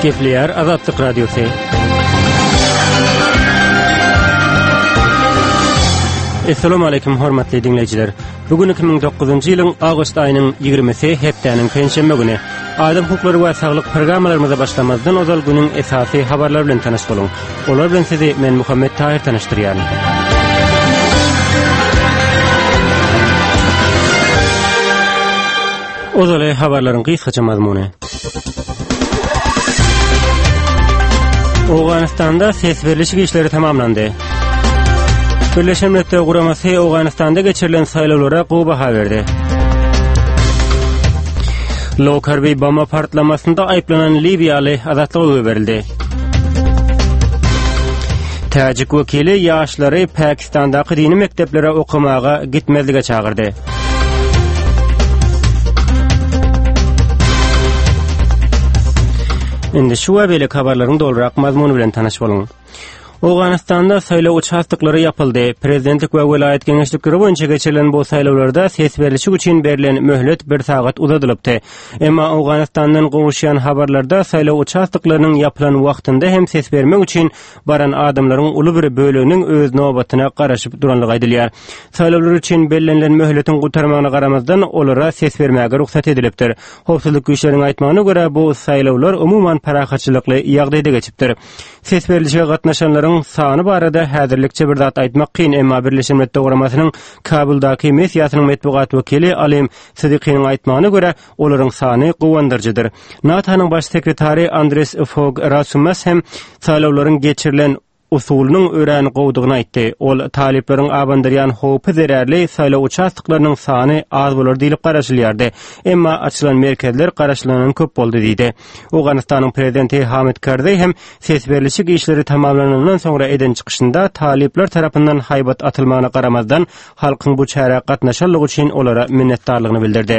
Kepler Azatlık Radyosu. Assalamu alaykum hormatly dinleyijiler. Bugün 2009-njy ýylyň awgust aýynyň 20-si hepdeniň pensiyeme güni. Adam hukuklary we saglyk programmalarymyza başlamazdan ozal günüň esasy habarlar bilen tanaş boluň. Olar bilen sizi men Muhammed Tahir tanışdyrýar. Ozal habarlaryň gysgaça mazmuny. Awganistanda ses berilişi işleri tamamlandy. Birleşen Milletler Guramasy Awganistanda geçirilen saýlawlara gowy baha berdi. Lokarby bomba partlamasynda aýplanan Libiýaly azatlyga berildi. Täjik wekili ýaşlary Pakistandaky dini mekteplere okumaga gitmezlige çağırdy. Indi şu we belek habarlaryň dolrak mazmuny bilen tanaş boluň. Awganistanda saýlaw uçaşdyklary yapyldy. Prezidentlik we welayet geňeşlikleri boýunça geçirilen bu saýlawlarda ses berilişi üçin berilen möhlet 1 sagat uzadylypdy. Emma Awganistandan gowuşýan habarlarda saýlaw uçaşdyklarynyň yapylan wagtynda hem ses bermek üçin baran adamlaryň uly bir bölüginiň öz nobatyna garaşyp duranlygy aýdylýar. Saýlawlar üçin bellenlen möhletin gutarmagyna garamazdan olara ses bermäge ruhsat edilipdir. Howpsuzlyk güýçleriň aýtmagyna görä bu saýlawlar umuman parahatçylykly ýagdaýda geçipdir. Ses berilişe gatnaşanlar sany barada häzirlikçe bir zat aýtmak kyn, emma Birleşen Milletler Guramasynın Kabuldaky missiýasynyň medpugat wekili Alim Sidikyň aýtmagyna görä olaryň sany gowandyrjydyr. NATO'nyň baş sekretary Andres Fogh Rasmussen hem saýlawlaryň geçirilen usulynyň öräni gowdugyny aýtdy. Ol taliplaryň abandyrýan howpy zerärli saýlaw uçaşdyklarynyň sany az bolar diýip garaşylýardy. Emma açylan merkezler garaşylanan köp boldy diýdi. Awganistanyň prezidenti Hamid Karzai hem ses berilişi işleri tamamlanandan sonra eden çykyşynda talipler tarapyndan haýbat atylmagyna garamazdan halkyň bu çäre gatnaşanlygy üçin olara minnetdarlygyny bildirdi.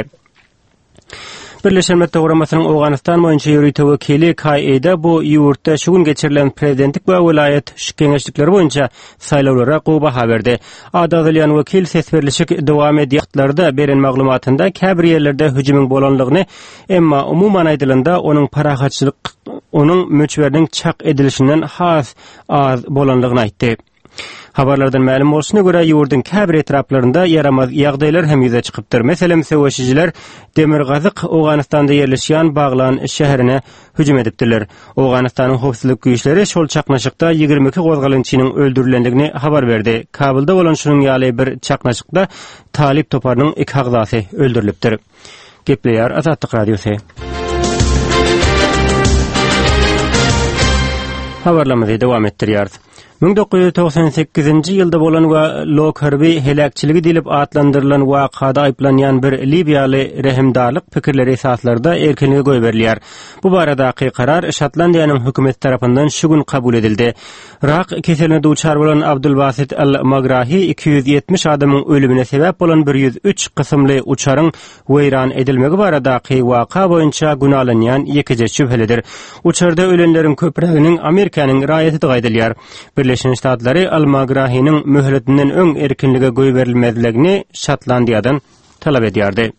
Birleşen Milletler Guramasynyň Awganistan boýunça ýürüýte wekili K.E.'de bu ýurtda şu gün geçirilen prezidentlik we welayet geňeşlikleri boýunça saýlawlara gowy baha berdi. Adadylyan wekil ses berilişi dowam edýärlarda beren maglumatynda käbir ýerlerde hüjümüň bolanlygyny, emma umuman aýdylanda onuň parahatçylyk, onuň möçberiniň çak edilişinden has az bolanlygyny aýtdy. Habarlardan ma'lum bolşuna görä ýurdun käbir etraplarynda yaramaz ýagdaýlar hem ýüze çykypdyr. Meselem söwüşçiler Demirgazyk Awganistanda ýerleşýän Baglan şäherine hüjüm edipdiler. Awganistanyň howpsuzlyk güýçleri şol çaknaşykda 22 gozgalançynyň öldürilendigini habar berdi. Kabulda bolan şunyň ýaly bir çaknaşykda talip toparynyň 2 agzasy öldürilipdir. Kepler Azatlyk Radiosu. Habarlamady dowam etdirýär. 1998-nji ýylda bolan we Lokarby helakçyligi diýilip atlandyrylan wakada aýplanýan bir Libiýaly rehimdarlyk pikirleri esaslarda erkinlige goý berilýär. Bu baradaky karar Şotlandiýanyň hökümeti tarapyndan şu gün kabul edildi. Rak keseline duçar bolan Abdulbasit Al-Magrahi 270 adamyň ölümine sebäp bolan 103 kysymly uçaryň weýran edilmegi baradaky waka boýunça günalanýan ýekije şüphelidir. Uçarda ölenleriň köpreginiň Amerikanyň raýaty gaýdylýar. Birleşen Ştatlary Al-Magrahi'nin möhletinden öň erkinlige goý berilmezligini Şotlandiýadan talap edýärdi.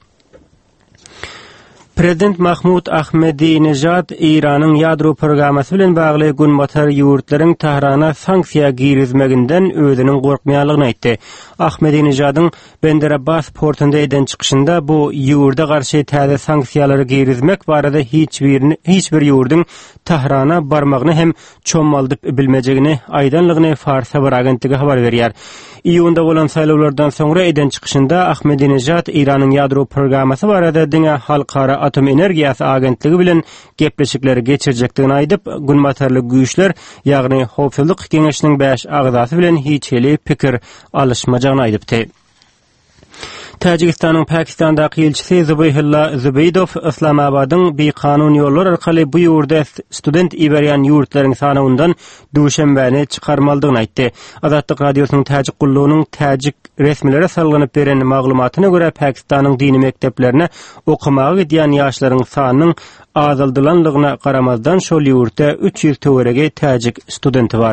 Prezident Mahmud Ahmadinejad İran'ın ýadro programmasy bilen bagly günbatar ýurtlaryň Tehrana sanksiýa girizmeginden özüniň gorkmaýanlygyny aýtdy. Ahmadinejad'yň Bandar Abbas portunda eden çykyşynda bu ýurda garşy täze sanksiýalary girizmek barada hiçbir ýurdun Tehrana barmagyny hem çommaldyp bilmejegini aýdanlygyny Fars habar agentligi habar berýär. Ýunda bolan saýlawlardan soňra eden çykyşynda Ahmadinejad İran'yň ýadro programmasy barada diňe halkara atom energiýasy agentligi bilen gepleşikleri geçirjekdigini aýdyp, günbatarlyk güýçler, ýagny howpsuzlyk geňeşiniň 5 agzasy bilen hiç heli pikir alışmajagyny aýdypdy. Tajikistanyň Pakistandaky elçisi Zubihullah Zubaydow Islamabadyň bir kanun ýollar arkaly bu ýurda student iberýän ýurtlaryň sanawyndan duşanbäni çykarmaldygyny aýtdy. Azatlyk radiosynyň Tajik gullugynyň Tajik resmileri salgynyp beren maglumatyna görä Pakistanyň dini mekteplerine okumaga gidýän ýaşlaryň sanynyň azaldylanlygyna garamazdan şol ýurtda 300 töwerege Tajik studenti bar.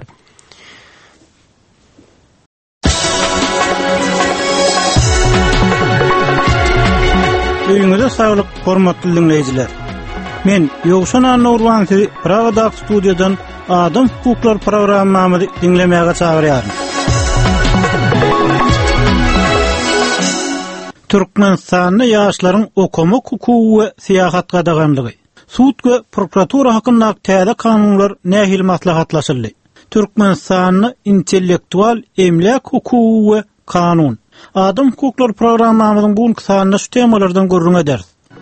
Öýüňizde saglyk hormatly dinleýijiler. Men Ýogşan Nurwan sizi Pragada studiýadan Adam hukuklar programmamyzy dinlemäge çagyrýarym. Türkmenistanyň ýaşlaryň okumak hukuky we syýahat gadaganlygy. Suud we prokuratura hakynda täze kanunlar nähil maslahatlaşyldy. Türkmenistanyň intellektual emlak hukuky we kanun. Adam hukuklar programmamyzyň bu sanly şu temalardan görüň eder.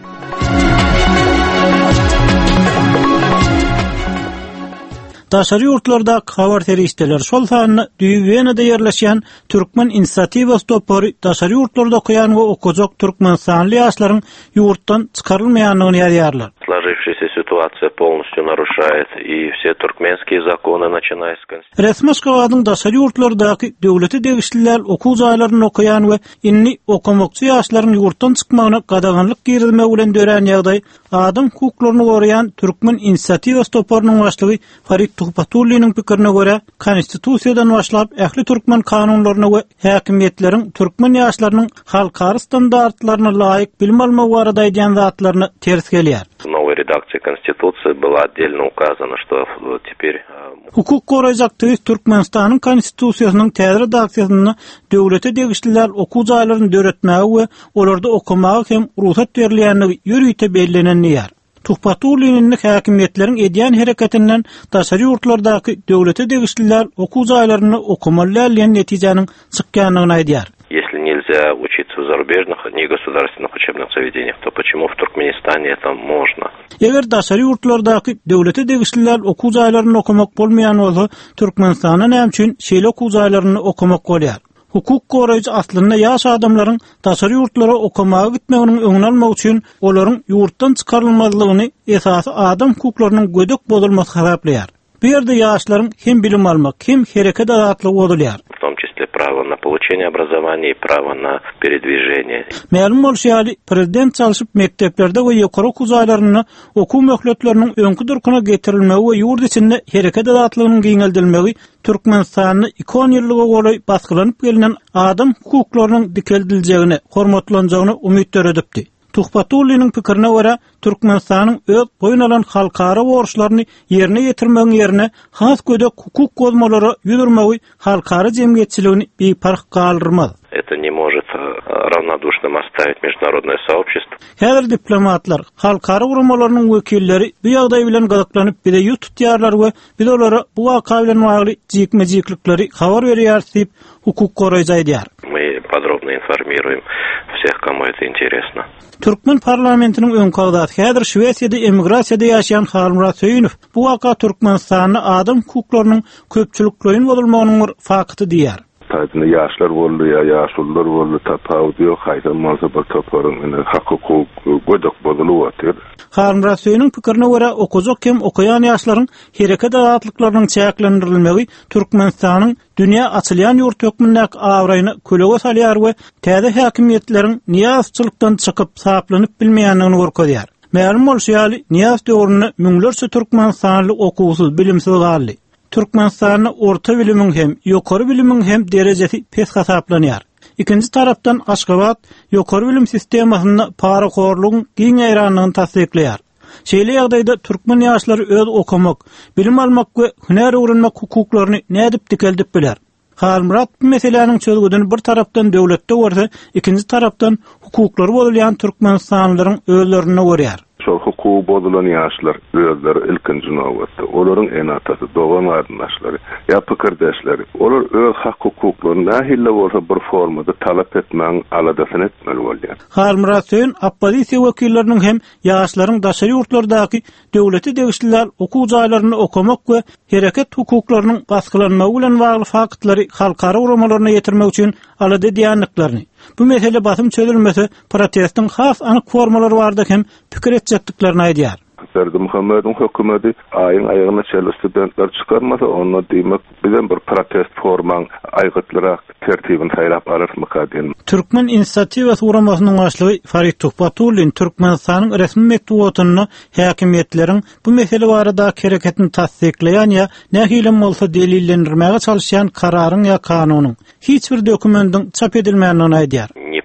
Daşary ýurtlarda habar terişdeler şol sanyny Düýbenede ýerleşýän Türkmen inisiatiwa stopary daşary ýurtlarda okuyan we okujak türkmenstanly ýaşlaryň ýurtdan çykarylmaýanlygyny ýazýarlar. Сложившаяся ситуация полностью нарушает и все туркменские законы, начиная с Конституции. Resmi Aşgabatyň daşary ýurtlardaky döwleti degişliler okuw jaýlaryny okuyan we inni okumakçy ýaşlaryň ýurtdan çykmagyna gadaganlyk girizme bilen dören ýagdaý adam hukuklaryny goraýan Türkmen inisiatiwa stoparynyň başlygy Farid Tuhpatulynyň pikirine görä, konstitusiýadan başlap ähli türkmen kanunlaryna we häkimetleriň türkmen ýaşlarynyň halkary standartlaryna laýyk bilim almagy barada aýdýan zatlaryny ters gelýär. В новой редакции Конституции было отдельно указано, что теперь... Hukuk goraýjakdy Türkmenistanyň konstitusiýasynyň täze redaksiýasyny döwlete degişliler okuw jaýlaryny döretmäge we olarda okumagy hem ruhsat berilýänligi ýürüýte bellenen ýer. Tuhpatulynyň häkimetleriň edýän hereketinden daşary ýurtlardaky döwlete degişliler okuw jaýlaryny okumaly ýalan netijäniň çykýanlygyny aýdýar. Если нельзя учиться в зарубежных, негосударственных учебных заведениях, то почему в Туркменистане это можно? Eger daşary ýurtlardaky döwlete degişliler okuw jaýlaryny okumak bolmaýan bolsa, Türkmenistana näme üçin şeýle okuw jaýlaryny okumak bolýar? Hukuk goraýjy aslynda ýaş adamlaryň daşary ýurtlara okumaga gitmeginiň öňüni almak üçin olaryň ýurtdan çykarylmalygyny esasy adam hukuklarynyň gödek bozulmasy hasaplaýar. Bu ýerde ýaşlaryň hem bilim almak, hem hereket azatlygy bolýar. В том числе право на получение образования и право на передвижение. Ma'lum bolýardy, prezident çalışyp mekteplerde we ýokary okuw jaýlaryny okuw möhletleriniň öňkü durkuna getirilmegi we ýurt içinde hereket azatlygynyň giňeldilmegi Türkmenistanyny 2 ýyllyga goly baskylanyp gelinen adam hukuklarynyň dikeldilýägini, hormatlanjagyny umytlar edipdi. Tuhpatulynyň pikirine görä, Türkmenistanyň öz boyun alan halkara borçlaryny ýerine ýetirmegiň ýerine has gödek hukuk gozmalary ýüzürmegi halkara jemgyýetçiligini beýpark galdyrmaz. Это не может равнодушным оставить международное сообщество. Häzir diplomatlar, halkara urumalarynyň wekilleri bu ýagdaý bilen gazaklanyp bide ýut tutýarlar we biz olara bu waka bilen bagly jikme-jiklikleri habar berýär diýip hukuk goraýjy. Мы подробно информируем всех, кому это интересно. Türkmen parlamentiniň öňkü agdaty häzir Şwesiýada emigrasiýada ýaşaýan Halmurat Söýünov bu waka Türkmenistanyň adam hukuklarynyň köpçülikligiň bolmagynyň bir fakty diýär. Taýdyny ýaşlar boldy, ýaşullar boldy, tapawdy ýok, haýdan bolsa bir toparyň hukuk gödek bozulyp otyr. Halmurat Söýüniň pikirine görä, okujak hem okuyan ýaşlaryň hereket azatlyklarynyň çäklendirilmegi Türkmenistanyň dünýä açylýan ýurt hökmündäki awraýyny kölege salýar we täze häkimetleriň niýazçylykdan çykyp saplanyp bilmeýänligini görkezýär. Ma'lum bolýardy, niýaz döwrüne müňlerçe türkmenstanly okuwsuz, bilimsiz galdy. Türkmenistanyň orta bilimiň hem ýokary bilimiň hem derejesi pes hasaplanýar. Ikinji tarapdan Aşgabat ýokary bilim sistemasyny parakorlugyň giň ýaranlygyny tasdikleýär. Şeýle ýagdaýda türkmen ýaşlary öz okumak, bilim almak we hüner öwrenmek hukuklaryny nädip dikeldip biler. Halmurat bu meseleniň çözgüdini bir tarapdan döwletde görse, ikinji tarapdan hukuklary bolýan türkmenstanlylaryň özlerine görýär. Şol hukuky bozulan ýaşlar özleri ilkinji nowatda olaryň enatasy, dogan ardaşlary, ýa pikirdeşleri, olar öz hak hukuklaryny nähille bolsa bir formada talap etmäň aladasyny etmeli bolýar. Halmurat Söýün oppozisiýa wekilleriniň hem ýaşlaryň daşary ýurtlardaky döwleti degişliler okuw jaýlaryny okumak we hereket hukuklarynyň baskylanmagy bilen bagly faktlary halkara urumalaryna ýetirmek üçin alady diýanlyklaryny. Bu mesele basym çözülmese protestin has anyk formalary bardyk hem pikir etjekliklerini aýdýar. Serdi Muhammed'in hökümeti ayın ayağına çel studentler çıkarmasa onu demek bilen bir protest forman aygıtlarak tertibini saylap alırmaka diyen. Türkmen inisiatiwa suramasının başlığı Farid Tuhpatulyn Türkmenistanyň resmi mektubatyny häkimetleriň bu mesele barada hereketini tasdikleýän ýa nähilem bolsa delillendirmäge çalışýan kararyň ýa kanunyň hiç bir dokumentin çap edilmänligini aýdýar. Не постановление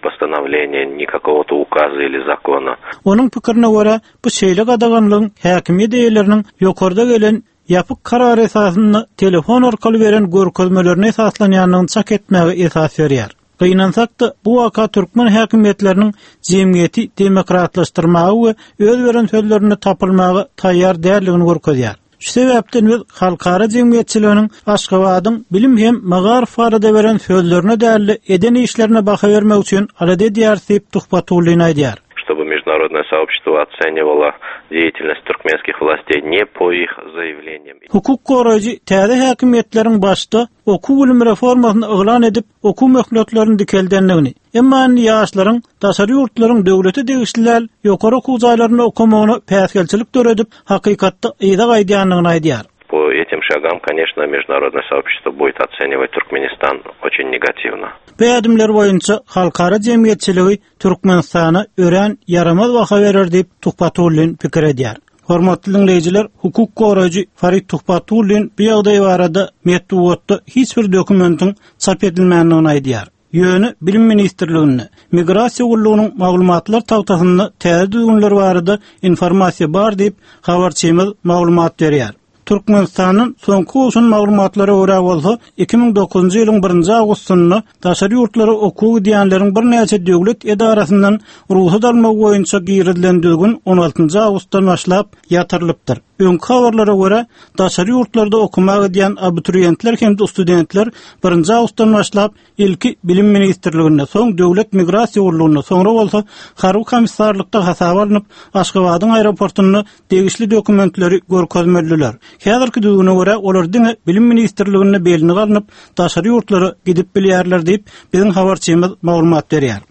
постановления, ни какого-то указа или закона. Onun pikirine göre bu şeýle adaganlygyň häkimiyet eýleriniň ýokarda gelen ýapyk karar esasyny telefon arkaly beren görkezmelerine esaslanýanlygyny çak etmäge esas berýär. Gynansak-da bu waka türkmen häkimiýetleriniň jemgyýeti demokratlaşdyrmagy we öz beren sözlerini tapylmagy taýýar däldigini görkezýär. Şu sebäpden biz halkara jemgyýetçiliginiň Aşgabatyň bilim hem Magarif barada beren sözlerine däli eden işlerine baka bermek üçin alady diýersiýip tuhpatullygyny aýdýar. Чтобы международное сообщество оценивало деятельность туркменских властей не по их заявлениям. Hukuk goraýjy täze häkimiýetleriň başda okuw bilim reformasyny eglan edip okuw möhletlerini dikeldenligini, emma ýaşlaryň daşary ýurtlaryň döwleti degişliler ýokary okuw jaýlaryna okumagyny päsgelçilik töredip hakykatda ýa-da gaýdýanlygyny aýdýar. По этим шагам, конечно, международное сообщество будет оценивать Туркменистан очень негативно. Bu adımlar boyunca halkara jemgyýetçiligi Türkmenistana ören yaramaz waka berer diýip Tuhpatullyň pikir edýär. Hormatly dinleýijiler, hukuk goraýjy Farid Tuhpatullyň bu ýagdaý barada metduwatda hiç bir dokumentin çap edilmänligini aýdýar. Ýöne Bilim Ministrligine, Migrasiýa gullugynyň maglumatlar tawtasyny täze düzgünler barada informasiýa bar diýip habarçymyz maglumat berýär. Türkmenistanyň soňky usun maglumatlary görä bolsa 2009-njy ýylyň 1-nji awgustynda daşary ýurtlary okuw diýenleriň bir näçe döwlet edarasyndan ruhsat almak boýunça girdilen düzgün 16-njy awgustdan başlap ýatyrylypdyr. Öňkü habarlara görä daşary ýurtlarda okumagy diýen abituriýentler hem de studentler 1-nji awgustdan başlap ilki Bilim Ministrligine, soň Döwlet Migrasiýa gullugyna, soňra bolsa Harby komissarlykda hasap alınıp Aşgabatyň aeroportuny degişli dokumentleri görkezmeliler. Häzirki düzgüne görä olar diňe Bilim Ministrligine belini galanyp daşary ýurtlary gidip bilýärler diýip biziň habarçymyz maglumat berýär.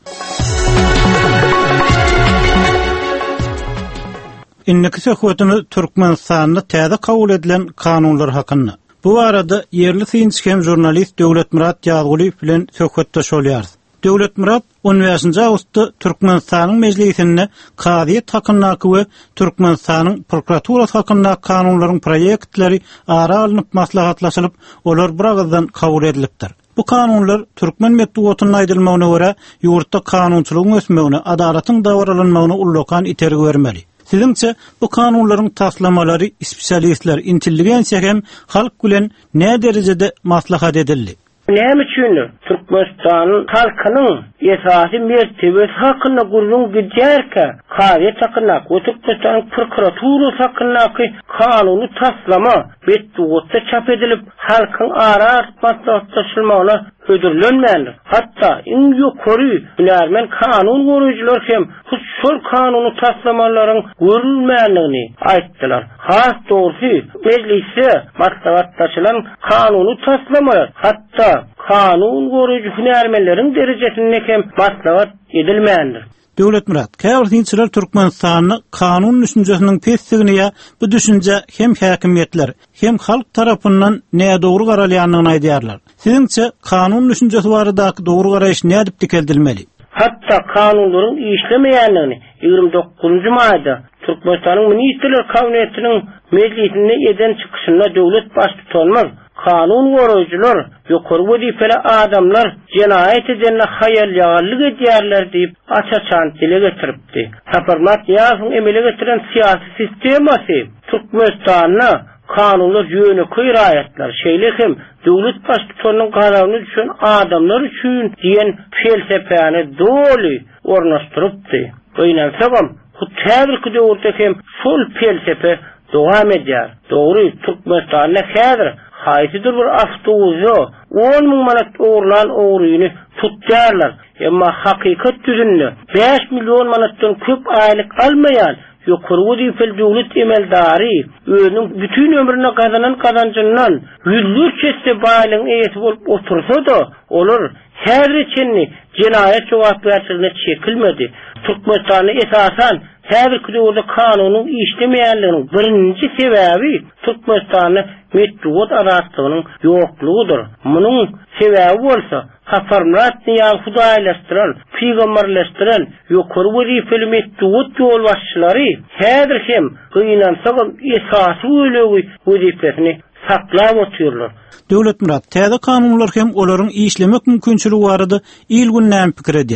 Inneki söhbetimiz Türkmenistanyň täze kabul edilen kanunlar hakynda. Bu arada yerli synçy hem jurnalist Döwletmurat Ýazguly bilen söhbetdeş bolýar. Döwletmurat 15-nji awgustda Türkmenistanyň mejlisinde kadyýet hakyndaky we Türkmenistanyň prokuraturasy hakyndaky kanunlaryň proýektleri ara alınıp maslahatlaşylyp olar biragazdan kabul edilipdir. Bu kanunlar Türkmen metduwatynyň aýdylmagyna görä ýurtda kanunçylygyň ösmegine, adalatyň dawralanmagyna ullakan itergi bermeli. Siziňçe bu kanunlaryň taslamalary spesialistler, intelligensiýa hem halk bilen näme derejede maslahat edildi? Näme üçin Türkmenistanyň halkynyň esasy mertebesi hakynda gurulun gidýärkä, kadyýet hakynda, Türkmenistanyň prokuraturasy hakyndaky kanuny taslama metduwatda çap edilip halkyň ara maslahatlaşylmagyna ödürlenmeli. Hatta iň ýokary bilermen kanun goraýjylar hem şu kanuny taslamalaryň görülmänligini aýtdylar. Has dogry meclise maslahatlaşylan kanuny taslamalar, hatta kanun goraýjy hünärmenleriň derejesinde hem maslahat edilmändir. Döwletmurat, käbirçiler Türkmenistanyň kanun düşünjesiniň pessigini ýa bu düşünje hem häkimiýetler, hem halk tarapyndan näme dogry garalýanlygyny aýdýarlar. Siziňçe kanun düşünjesi baradaky dogry garaýyş näme diýip dikeldirilmeli? Hatta kanunlaryň işlemeýänligini 29-njy maýda Türkmenistanyň Ministrler Kabinetiniň meclisinde eden çykyşynda döwlet baş tutanmaz. Kanun goraýjylar, ýokary wezifeli adamlar jenaýet edenle haýalýarlyk edýärler diýip açaçan dile getiripdi. Habarmat ýazyň emele getiren syýasy sistemasy Türkmenistanyň kanunlar ýöne kyraýatlar. Şeýle hem döwlet baş tutanyň garawyny düşen adamlar üçin diýen felsefäni doly ornaşdyrypdy. Oýnansam, bu täzirki döwürde hem şol felsefe dowam edýär. Dogry, Türkmenistanyň häzir haysidir bir avtobusu 10.000 manat oğurlan oğruyunu tutjarlar. Ama hakikat düzünlü 5 milyon manattan köp aylık almayan ýokary wezifeli döwlet emeldary özüniň bütün ömrüne kazanan kazancyndan yüzlerçe baýlygyň eýesi bolup otursa-da olar her içinni cinayet jogapkärçiligine çekilmedi. Türkmenistanyň esasan her kudurda kanunyň işlemeýänliginiň birinji sebäbi Türkmenistanyň metduwat araçlygynyň ýoklugydyr. Munyň sebäbi bolsa hafarmatny ýa hudaýlaşdyran, peýgamberleşdiren ýokary wezifeli metduwat ýol başçylary häzir hem gynansagyň esasy ölegi wezifesini saklap oturýarlar. Döwletmurat, täze kanunlar hem olaryň işlemek mümkinçiligi barada il günnäme pikir edýär.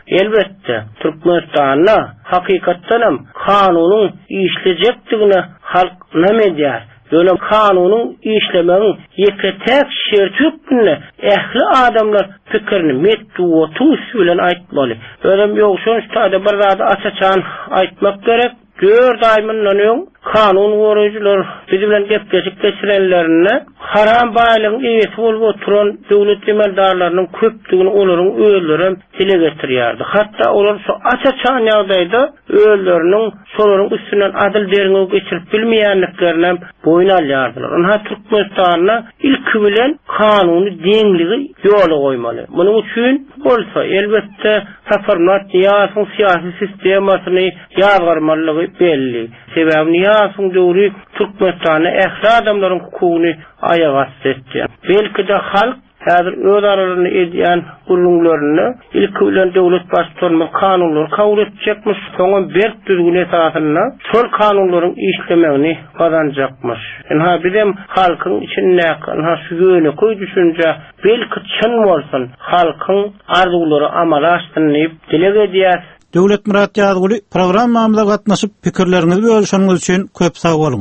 elbette Türkmenistan'a hakikatdanam kanunun işleyecekdigine halk näme Ýöne kanunun işlemenin ýeketek şerti ýokdyny ähli adamlar pikirini metduwatyn bilen aýtmaly. Öňem ýok şonçda bir zady açaçan aýtmak gerek. 4 aýmyndan öň kanun goraýjylar bilen gepleşip geçirenlerine haram baýlygyň eýesi bolup oturan döwlet emeldarlarynyň köpdigini olaryň öýleri dile getirýärdi. Hatda olar şu açaçan ýagdaýda öýleriniň şolaryň üstünden adil derňe geçirip bilmeýänliklerini boyun alýardylar. Ona Türkmenistanyna ilki bilen kanuny deňligi ýola goýmaly. Munyň üçin bolsa elbette safarmat ýasyň syýasy sistemasyny ýargarmalygy belli. Sebäbi ýasyň döwri Türkmenistanyň ähli adamlaryň hukugyny ayağa basdy. Belki de halk häzir öz aralaryny edýän gurulmaklaryny ilki bilen döwlet başçylarynyň kanunlary kabul etjekmiş. Soňa berk düzgün esasyna şol kanunlaryň işlemegini gazanjakmış. Ha bizim halkyň içinde şu ýöne koý düşünje belki çyn bolsun halkyň arzulary amala aşdyryp dile edýär. Döwlet Murat Ýazguly programmamyza gatnaşyp pikirlerinizi bölüşýäňiz üçin köp sag bolun.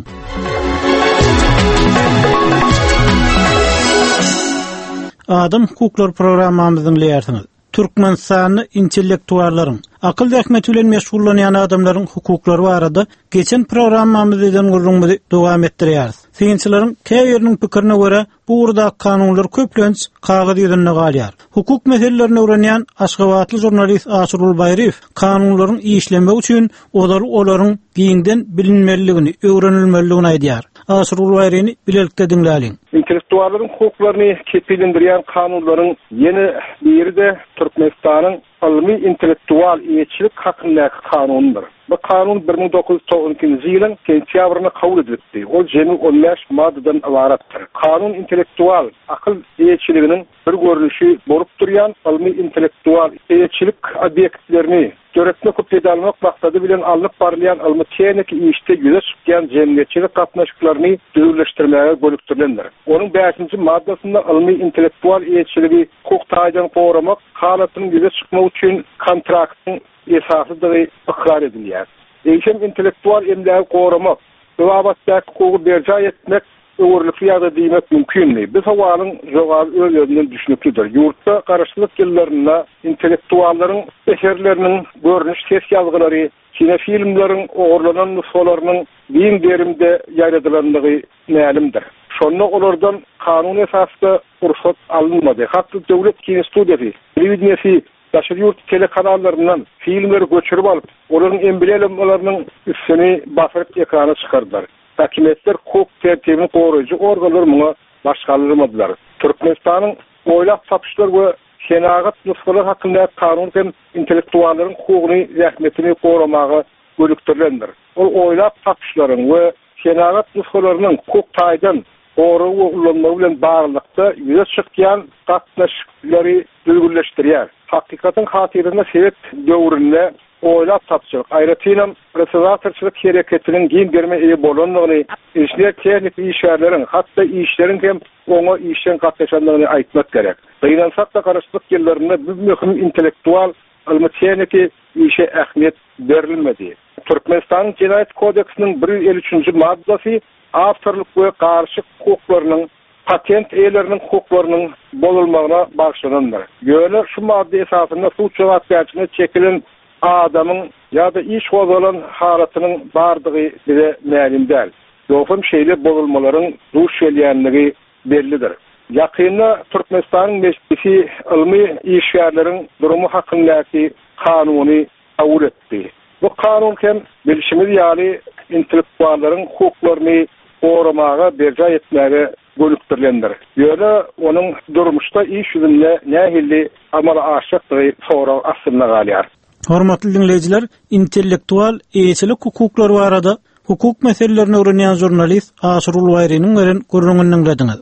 Adam hukuklar programmamyzyň leýärsiňiz. Türkmenistanyň intellektuallaryň, akyl häkmeti bilen meşgullanýan adamlaryň hukuklary barada geçen programmamyzdan gurrunmagy dowam etdirýäris. Synçylaryň käýeriniň pikirine görä bu urda kanunlar köplenç kagazy ýüzünde galýar. Hukuk meselelerini öwrenýän Aşgabatly jurnalist Asrul Bayrief kanunlaryň işlemegi üçin olaryň giňden bilinmeliligini, öwrenilmeliligini aýdýar. Asrul Bayriefni bilelikde dinläliň. İntellektuallaryň hukuklaryny kepillendirýän kanunlaryň ýeni biri de Türkmenistanyň ilmi intellektual ýetçilik hakyndaky kanunydyr. Bu kanun 1992-nji ýylyň sentýabryna kabul edildi. O jemi 15 maddadan ibaratdyr. Kanun intellektual akyl ýetçiliginiň bir görnüşi bolup durýan ilmi intellektual ýetçilik obýektlerini döretmek pedalmak maksady bilen alyp barylýan ilmi tehnika işde ýüze çykýan jemgyýetçilik gatnaşyklaryny döwürleşdirmäge bölükdirilýär. Onuň 5-nji maddasynda ilmi intellektual ýetçiligi hukuk taýdan goramak halatyny ýüze çykmak üçin kontraktyň esasydygy ikrar edilýär. Eýsem intellektual emlägi goramak, öwabetdäki hukuky berja etmek öwürlikli ýa-da diýmek mümkinmi? Biz hawalyň jogary öýlerinden düşünüpdir. Ýurtda garaşlyk ýyllarynda intellektuallaryň eserleriniň görnüş ses ýazgylary, kino filmleriň ogurlanan nusxalarynyň biň derimde ýaýradylandygy mälimdir. Şonda olardan kanun esasda ruhsat alınmadı. Hatda döwlet kino studiýasy, telewizionýasy daşary ýurt telekanallaryndan filmleri göçürip alyp, olaryň emblemalarynyň üstüni basyryp ekrana çykardylar. Hakimiyetler hukuk tertibini goraýjy organlar muňa başgalyrmadylar. Türkmenistanyň oýlap tapyşlar we senagat nusxalary hakynda kanun hem intellektuallaryň hukugyny rahmetini goramagy bölükdirilýär. Ol oýlap tapyşlaryň we senagat nusxalarynyň hukuk taýdan gora ulanmagy bilen baglykda ýüze çykýan gatnaşyklary düzgünleşdirýär. Hakikatyň hatyrynda Sowet döwründe oýlap tapyşyk, aýratynam reservatorçylyk hereketiniň giň berme eýe bolanlygyny, işler tehnik işleriň, hatda işleriň hem oňa işden gatnaşanlygyny aýtmak gerek. Beýnansak da garaşlyk ýyllarynda bu möhüm intellektual ilmi tehniki işe ähmiýet berilmedi. Türkmenistanyň Jinayet kodeksiniň 153-nji maddasy awtorlyk we garşy hukuklarynyň patent eýleriniň hukuklarynyň bolulmagyna bagşlanandyr. Ýöne şu madda esasynda suç jogapkärçiligine çekilen adamın ya da iş olan halatynyň bardygy bize mälim däl. Ýoksa şeýle bolulmalaryň duş gelýänligi bellidir. Ýakynda Türkmenistanyň meclisi ilmi işgärleriň durumu hakyndaky kanuny kabul etdi. Bu kanun hem bilişimiz ýaly intellektuallaryň hukuklaryny goramaga berja etmäge bölükdirilýär. Ýöne onuň durmuşda iş ýüzünde nähili amala aşykdygy sonra aslynda galýar. Hormatly dinleyijiler, intellektual eýçilik hukuklary barada hukuk meselelerini öwrenýän jurnalist Asrul Bayriefniň beren gurrungyny dinlediňiz.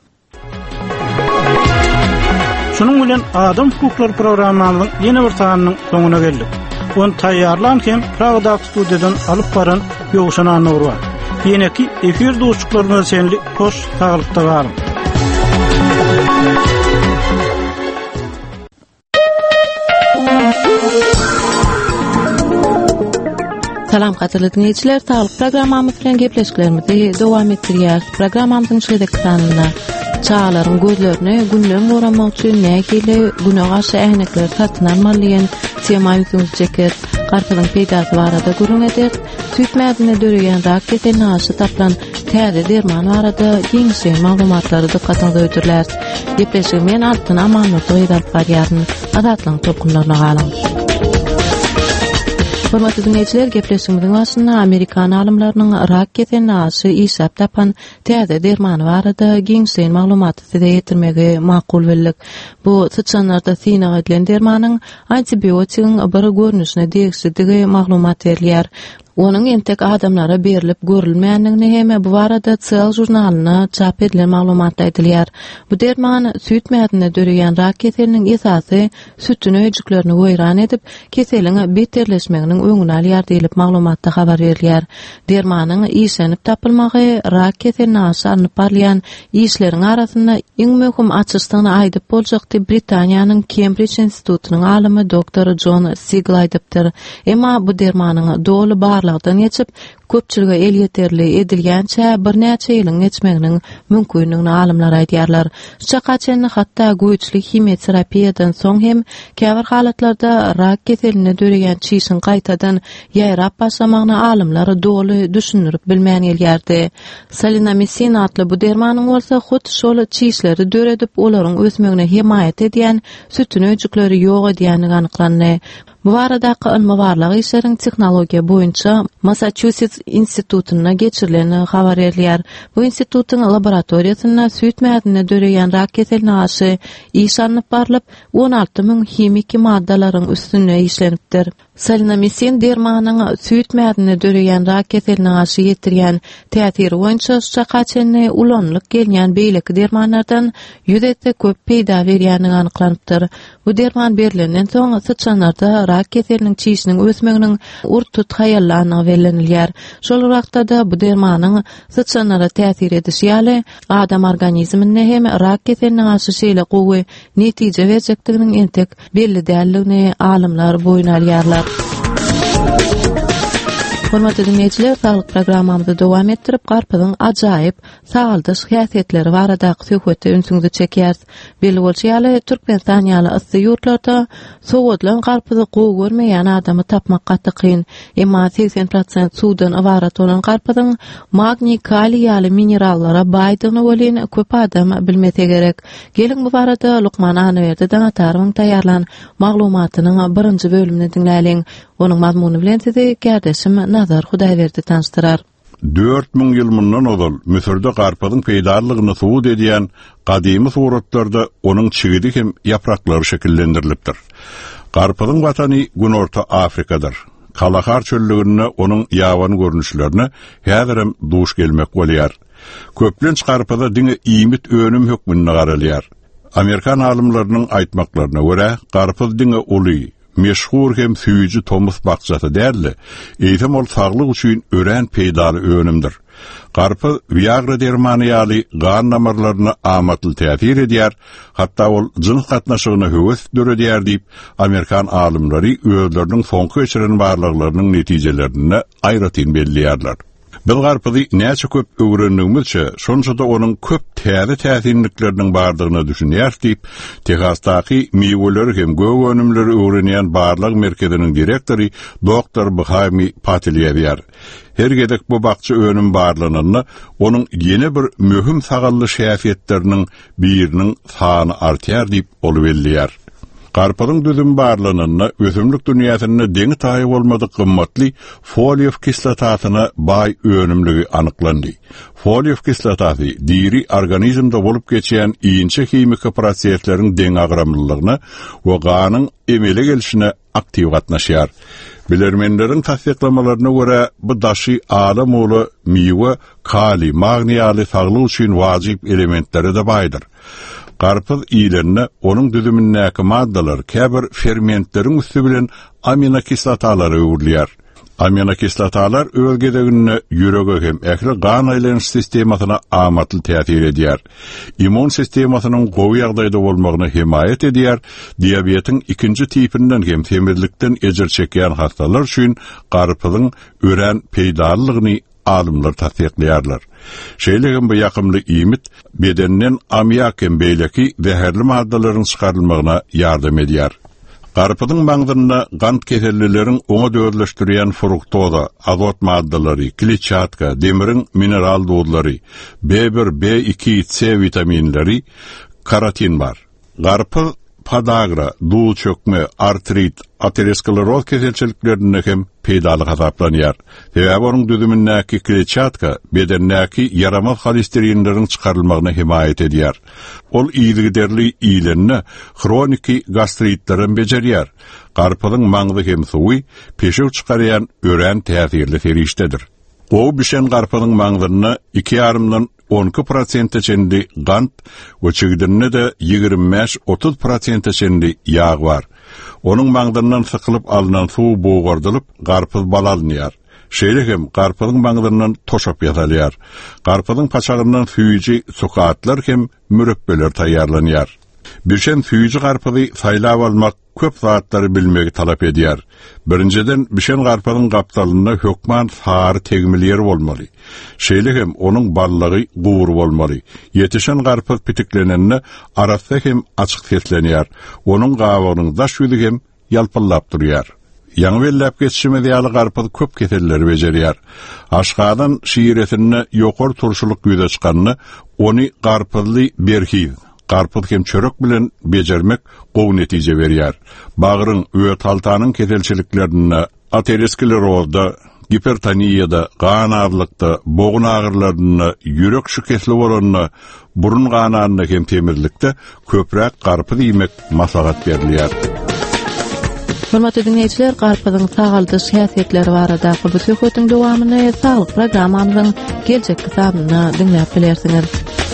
Şonuň bilen Adam hukuklary programmamyzyň ýene bir sanynyň soňuna geldik. Onu taýýarlan hem Pragda studiýadan alyp baran Ýogşan Anur bar. Ýene-ki efir dostluklaryna senli hoş taglykda barym. Salam qadirli dinleyijiler, sağlyk programmamyz bilen gepleşiklerimizi dowam etdirýär. Programmamyzyň şeýdekdanlyna çağlaryň gözlerine günlem goramak üçin nähili güne garşy ähnekler satyn almalýan tema ýüzüňizi çeker. Garpynyň peýdasy barada görüňedik. Süýtmädine döreýän rak keselini aşy taplan täze derman barada giňişen maglumatlary dikkatiňize öýdürler. Gepleşigimiň altyn amanlygy ýazyp barýaryn adatlyň topunlaryna galyň. Hormatly dinleyijiler, gepleşigimiň başynda Amerikan alymlarynyň rak keselini aşy işap tapan täze dermany barada giňişen maglumaty size ýetirmegi makul bildik. Bu sıçanlarda synaga edilen dermanyň antibiotigiň bir görnüşine degişdigi maglumat berýär. Onun entek adamlara berilip görülmeýändigini hem bu barada Cell jurnalyna çap edilen maglumatda aýdylýar. Bu derman süýtmädine döreýän rak keseliniň esasy sütün öýjüklerini goýran edip keseliň beterleşmeginiň öňüne alýar diýilip maglumatda habar berilýär. Dermanyň işlenip tapylmagy rak keselini aşyryp barýan işleriň arasynda iň möhüm açyşdygyny aýdyp boljak diýip Britaniýanyň Cambridge institutynyň alymy Dr. John Siegel aýdypdyr. Emma bu dermanyň dolu barlygdan geçip köpçülüge el yeterli edilgençe bir näçe ýylyň geçmeginiň mümkinligini alymlar aýdýarlar. Şakaçyny hatda güýçli kimyoterapiýadan soň hem käbir halatlarda rak keselini döreýän çyşyň gaýtadan ýaýrap başlamagyny alymlar dogly düşünürip bilmän gelýärdi. Salinamisin atly bu dermanyň bolsa hut şol çyşlary döredip olaryň ösmegine himayet edýän sütün öýjükleri ýok edýänligi anyklandy. Bu aradaky ilmi barlyk işleriň tehnologiýa boýunça Massachusetts institutyna geçirileni habar edilýär. Bu institutyň laboratoriýasyna süýtmädine döreýän rak keselini aşy iş alınıp barylyp 16 000 himiki maddalaryň üstüne işlenipdir. Salinamisin dermanyň süýtmädine döreýän rak keselini aşy ýetirýän täsiri boýunça şakaçyny ulanlyk gelýän beýleki dermanlardan ýüzde köp peýda berýänligi anyklanypdyr. Bu derman berilenden soň sıçanlarda rak keseliniň çyşynyň ösmeginiň urtut haýallanyny berilýär. Şol wagtda da bu dermanyň sıçanlara täsir edişi ýaly adam organizmine hem rak keseliniň aşy şeýle gowy netije berjekdiginiň entek belli dälligini alymlar boýuna alýarlar. Hormatly dinleyijiler, sağlyk programmamyzy dowam etdirip garpynyň ajaýyp sağaldyş häsiýetleri baradaky söhbeti ünsüňizi çekýäris. Belli bolýaly Türkmenistan ýaly ysy ýurtlarda sowatlan garpyny gowy görmeýän adamy tapmak gaty kyn. Emma 80% suwdan ibarat bolan garpynyň magni, kaliy ýaly minerallara baýdygyny bolýan köp adam bilmese gerek. Gelin bu barada Lukman Anyberdiň ataryň taýýarlan maglumatynyň birinji bölümini dinläliň. Onuň mazmuny bilen sizi gärdeşim Nazar Hudaýberdi tanıştyrar. 4000 ýyl mundan ozal Misirde garpynyň peýdarlygyny suwud edýän gadymy suratlarda onuň çigidi hem yapraklary şekillendirilipdir. Garpynyň watany Günorta Afrikadyr. Kalahar çöllügine onuň ýawan görnüşlerini häzirem duş gelmek bolýar. Köplenç garpyda diňe iýmit önüm hökmüne garalýar. Amerikan alymlarynyň aýtmaklaryna görä, garpy diňe uly meşhur hem süýüji Thomas bakçaty därli. Eýtem ol saglyk üçin ören peýdaly önümdir. Garpy Viagra dermany ýaly gan damarlaryna amatly täsir edýär, hatda ol jyns gatnaşygyna höwes döredýär diýip Amerikan alymlary özleriniň soňky geçiren barlyklarynyň netijelerini aýratyn belliýärler. Bil garpydy näçe köp öwrendigimizçe, şonça da onuň köp täze täsirlikleriniň bardygyny düşünýär diýip Texasdaky meýweler hem göw önümleri öwrenýän barlyk merkeziniň direktory Dr. Bahami Patilýär. Her gedek bu bakçı önüm barlygyny onuň ýene bir möhüm sagally şäfiýetleriniň biriniň sany artýar diýip ol bellýär. Garpynyň düzüm barlygyny ösümlik dünýäsinde deňi taýy bolmady gymmatly foliýew kislatasyna baý önümligi anyklandy. Foliýew kislotasy diri organizmde bolup geçýän iňçe himiki prosesleriň deň agramlylygyny we ganyň emele gelişine aktiw gatnaşýar. Bilermenleriň tasdiqlamalaryna görä bu daşy adam oly meýwe, kaliy, magni ýaly saglyk üçin wajyp elementleri de baýdyr. Garpyz iýlerini onuň düzümindäki maddalar käbir fermentleriň üstü bilen aminokislotalary öwürlýär. Aminokislotalar öz gedegine ýürege hem ähli gan aýlanyş sistemasyna amatly täsir edýär. Immun sistemasynyň gowy ýagdaýda bolmagyna himayet edýär. Diabetiň ikinji tipinden hem temirlikden ejir çekýän hastalar üçin garpyzyň ören peýdalygyny alımlar tasdiqlaýarlar. Şeýlegem bu ýakymly imit bedenden ammiak hem beýleki zäherli maddalaryň çykarylmagyna ýardam edýär. Garpyzyň maňdyna gant kesellileriň oňa döwürleşdirýän fruktoza, azot maddalary, kletçatka, demiriň mineral dozlary, B1, B2, C vitaminleri, karotin bar. Garpy padagra, dul çökme, artrit, ateroskleroz keselçiliklerine hem peýdalyk hasaplanýar. Sebäbi onuň düzümindäki kletçatka bedendäki yaramaz holesterinleriň çykarylmagyna himayet edýär. Ol iýdigiderli iýlenni kroniki gastritlerin bejerýär. Garpyzyň maňdy hem suwy peşik çykarýan ören täsirli ferişdedir. O bişen garpyzyň maňdyna 2,5-dan 12% çendi gant we çigidinne de 25-30% çendi ýağ bar. Onuň maňdyndan sykylyp alynan suw boğardylyp garpyz balalynýar. Şeýlegem garpyzyň maňdyndan toşap ýatalýar. Garpyzyň paçagyndan süýüji sokatlar hem mürekbeler taýýarlanýar. Bişen süýüji garpyzy saýlap almak köp zaatlary bilmegi talap edýär. Birinciden bişen garpyzyň gapdalyna hökman sary tegmilýär bolmaly. Şeýlegem onuň ballygy gowur bolmaly. Ýetişen garpyz pitiklenende arasy hem açyk seslenýär. Onuň gawagynyň daş ýüzi hem ýalpyllap durýar. Ýaňy bellep geçişime diýaly garpyz köp keselleri bejerýär. Aşgadan şiiretini ýokary turşuluk ýüze çykanyny ony garpyzly berhiz. Garpyz hem çörek bilen bejermek gowy netije berýär. Bagryň öýe taltanyň keselçiliklerine, aterosklerozda, hipertoniýada, gan ağırlykda, boğun ağırlaryna, ýürek şükesli bolanyna, burun ganaryna hem temirlikde köpräk garpyz ýemek maslahat berilýär. Hormatly dinleýijiler, garpyzyň sagaldyş häsiýetleri barada bu söhbetiň dowamyny saglyk programmamyzyň geljek kitabyna dinläp bilersiňiz.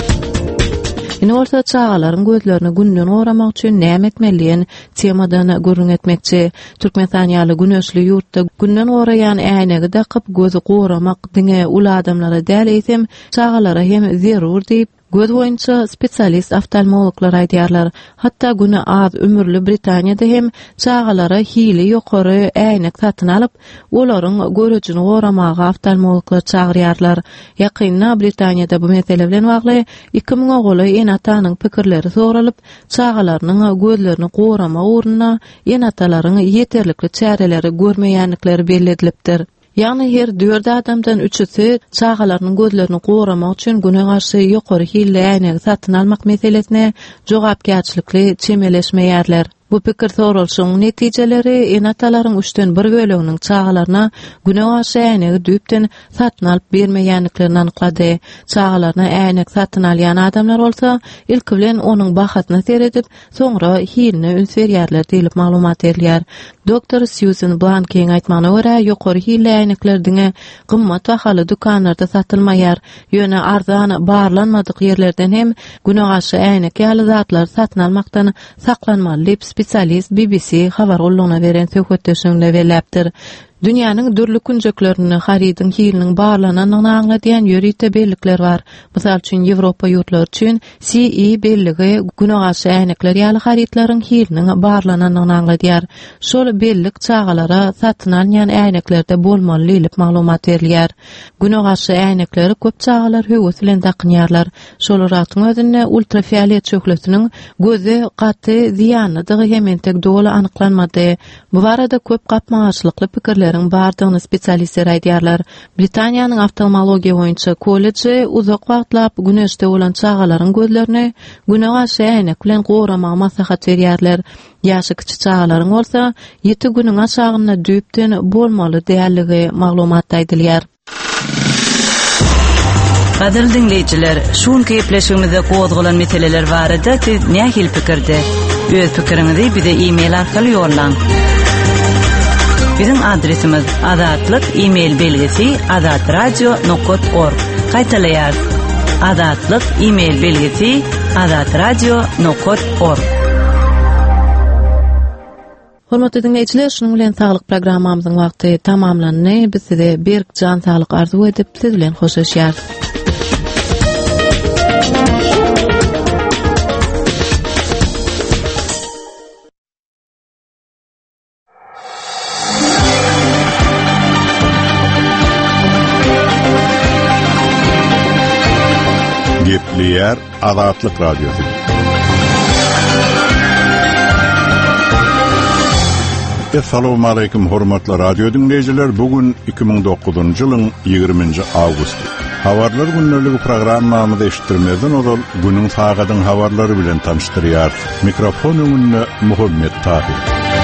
Ine bolsa çağalaryň gözlerini günden goramak üçin näme etmeliýen temadan görüň etmekçi. Türkmenistan ýaly güneşli ýurtda günden goraýan äýnegi dakyp gözi goramak diňe ul adamlara däl eýsem çağalara hem zerur diýip göz boýunça spesialist oftalmologlar aýdýarlar. Hatda güne az ömürli Britaniýada hem çağalara hili ýokary äýnek satyn alyp, olaryň görejini goramaga oftalmologlar çagyrýarlar. Ýakynda Britaniýada bu mesele bilen bagly 2000 oğly enatanyň pikirleri soralyp, çağalarynyň gözlerini gorama uğruna enatalaryň ýeterlikli çäreleri görmeýänlikleri belledilipdir. Ýani her 4 adamdan 3-si çağalarynyň gözlerini goramak üçin güne garşy ýokary hille äýnek satyn almak meselesine jogapkärçilikli çemeleşmeýärler. Bu pikir sorulşyň netijeleri enatalaryň 3-den 1 böleginiň çağalaryna güne garşy äýnegi düýpden satyn alyp bermeýänliklerini anyklady. Çağalaryna äýnek satyn alýan adamlar bolsa, ilk bilen onuň bahatyny seredip, soňra hilini ünsberýärler diýilip maglumat berilýär. Dr. Susan Blanking aýtmagyna görä, ýokary hille äýneklerdiňe gymmat bahaly dukanlarda satylmaýar. Ýöne arzan barlanmadyk ýerlerden hem güne garşy äýnek ýaly zatlar satyn almakdan saklanmaly. Spesialist BBC habar golluna beren söhbetdeşiňde belläpdir. Dünýäniň dürli künjeklerini haridyň hiliniň barlananyny aňladýan ýörite bellikler bar. Mysal üçin Ýewropa ýurtlary üçin CE belligi güne garşy äýnekler ýaly haritlaryň hiliniň barlananyny aňladýar. Şol bellik çağalara satyn alýan äýneklerde bolmaly diýilip maglumat berilýär. Güne garşy äýnekleri köp çağalar höwes bilen takynýarlar. Şol ratyň özünde ultrafiolet çökletiniň göze gaty ziýanydygy hementek dogly anyklanmady. Bu barada köp gapmaçlykly pikirler bardygyny spesialistler aýdýarlar. Britaniýanyň oftalmologiýa boýunça kolleji uzak wagtlap güneşde bolan çağalaryň gözlerini güne garşy äýnek bilen goramagy maslahat berýärler. Ýaşy kiçi çağalaryň bolsa 7 güniň aşagyna düýpden bolmaly diýerligi maglumatda aýdylýar. Gaderli dinleyijiler, şuň gepleşigimizde gozgulan meseleler barada siz nähil pikirde? Öz pikiriňizi bize e-mail arkaly ýollaň. Bizim adresimiz azatlyk e-mail belgisi azatradio.org. Gaýtaýar. Azatlyk e-mail belgisi azatradio.org. Hormatly dinleyijiler, şunuň bilen saglyk programmamyzyň wagty tamamlandy. Biz size bir jan saglyk arzu edip siz bilen hoşlaşýar. Gepleýär Azatlyk radiosu. Assalamu alaykum hormatly radio dinleyijiler. Bugün 2009-njy ýylyň 20-nji awgusty. Habarlar günlük programmamyzda eşitdirmeden ol günüň sagadyň habarlary bilen tanıştyrýar. Mikrofon öňünde Muhammed Tahir.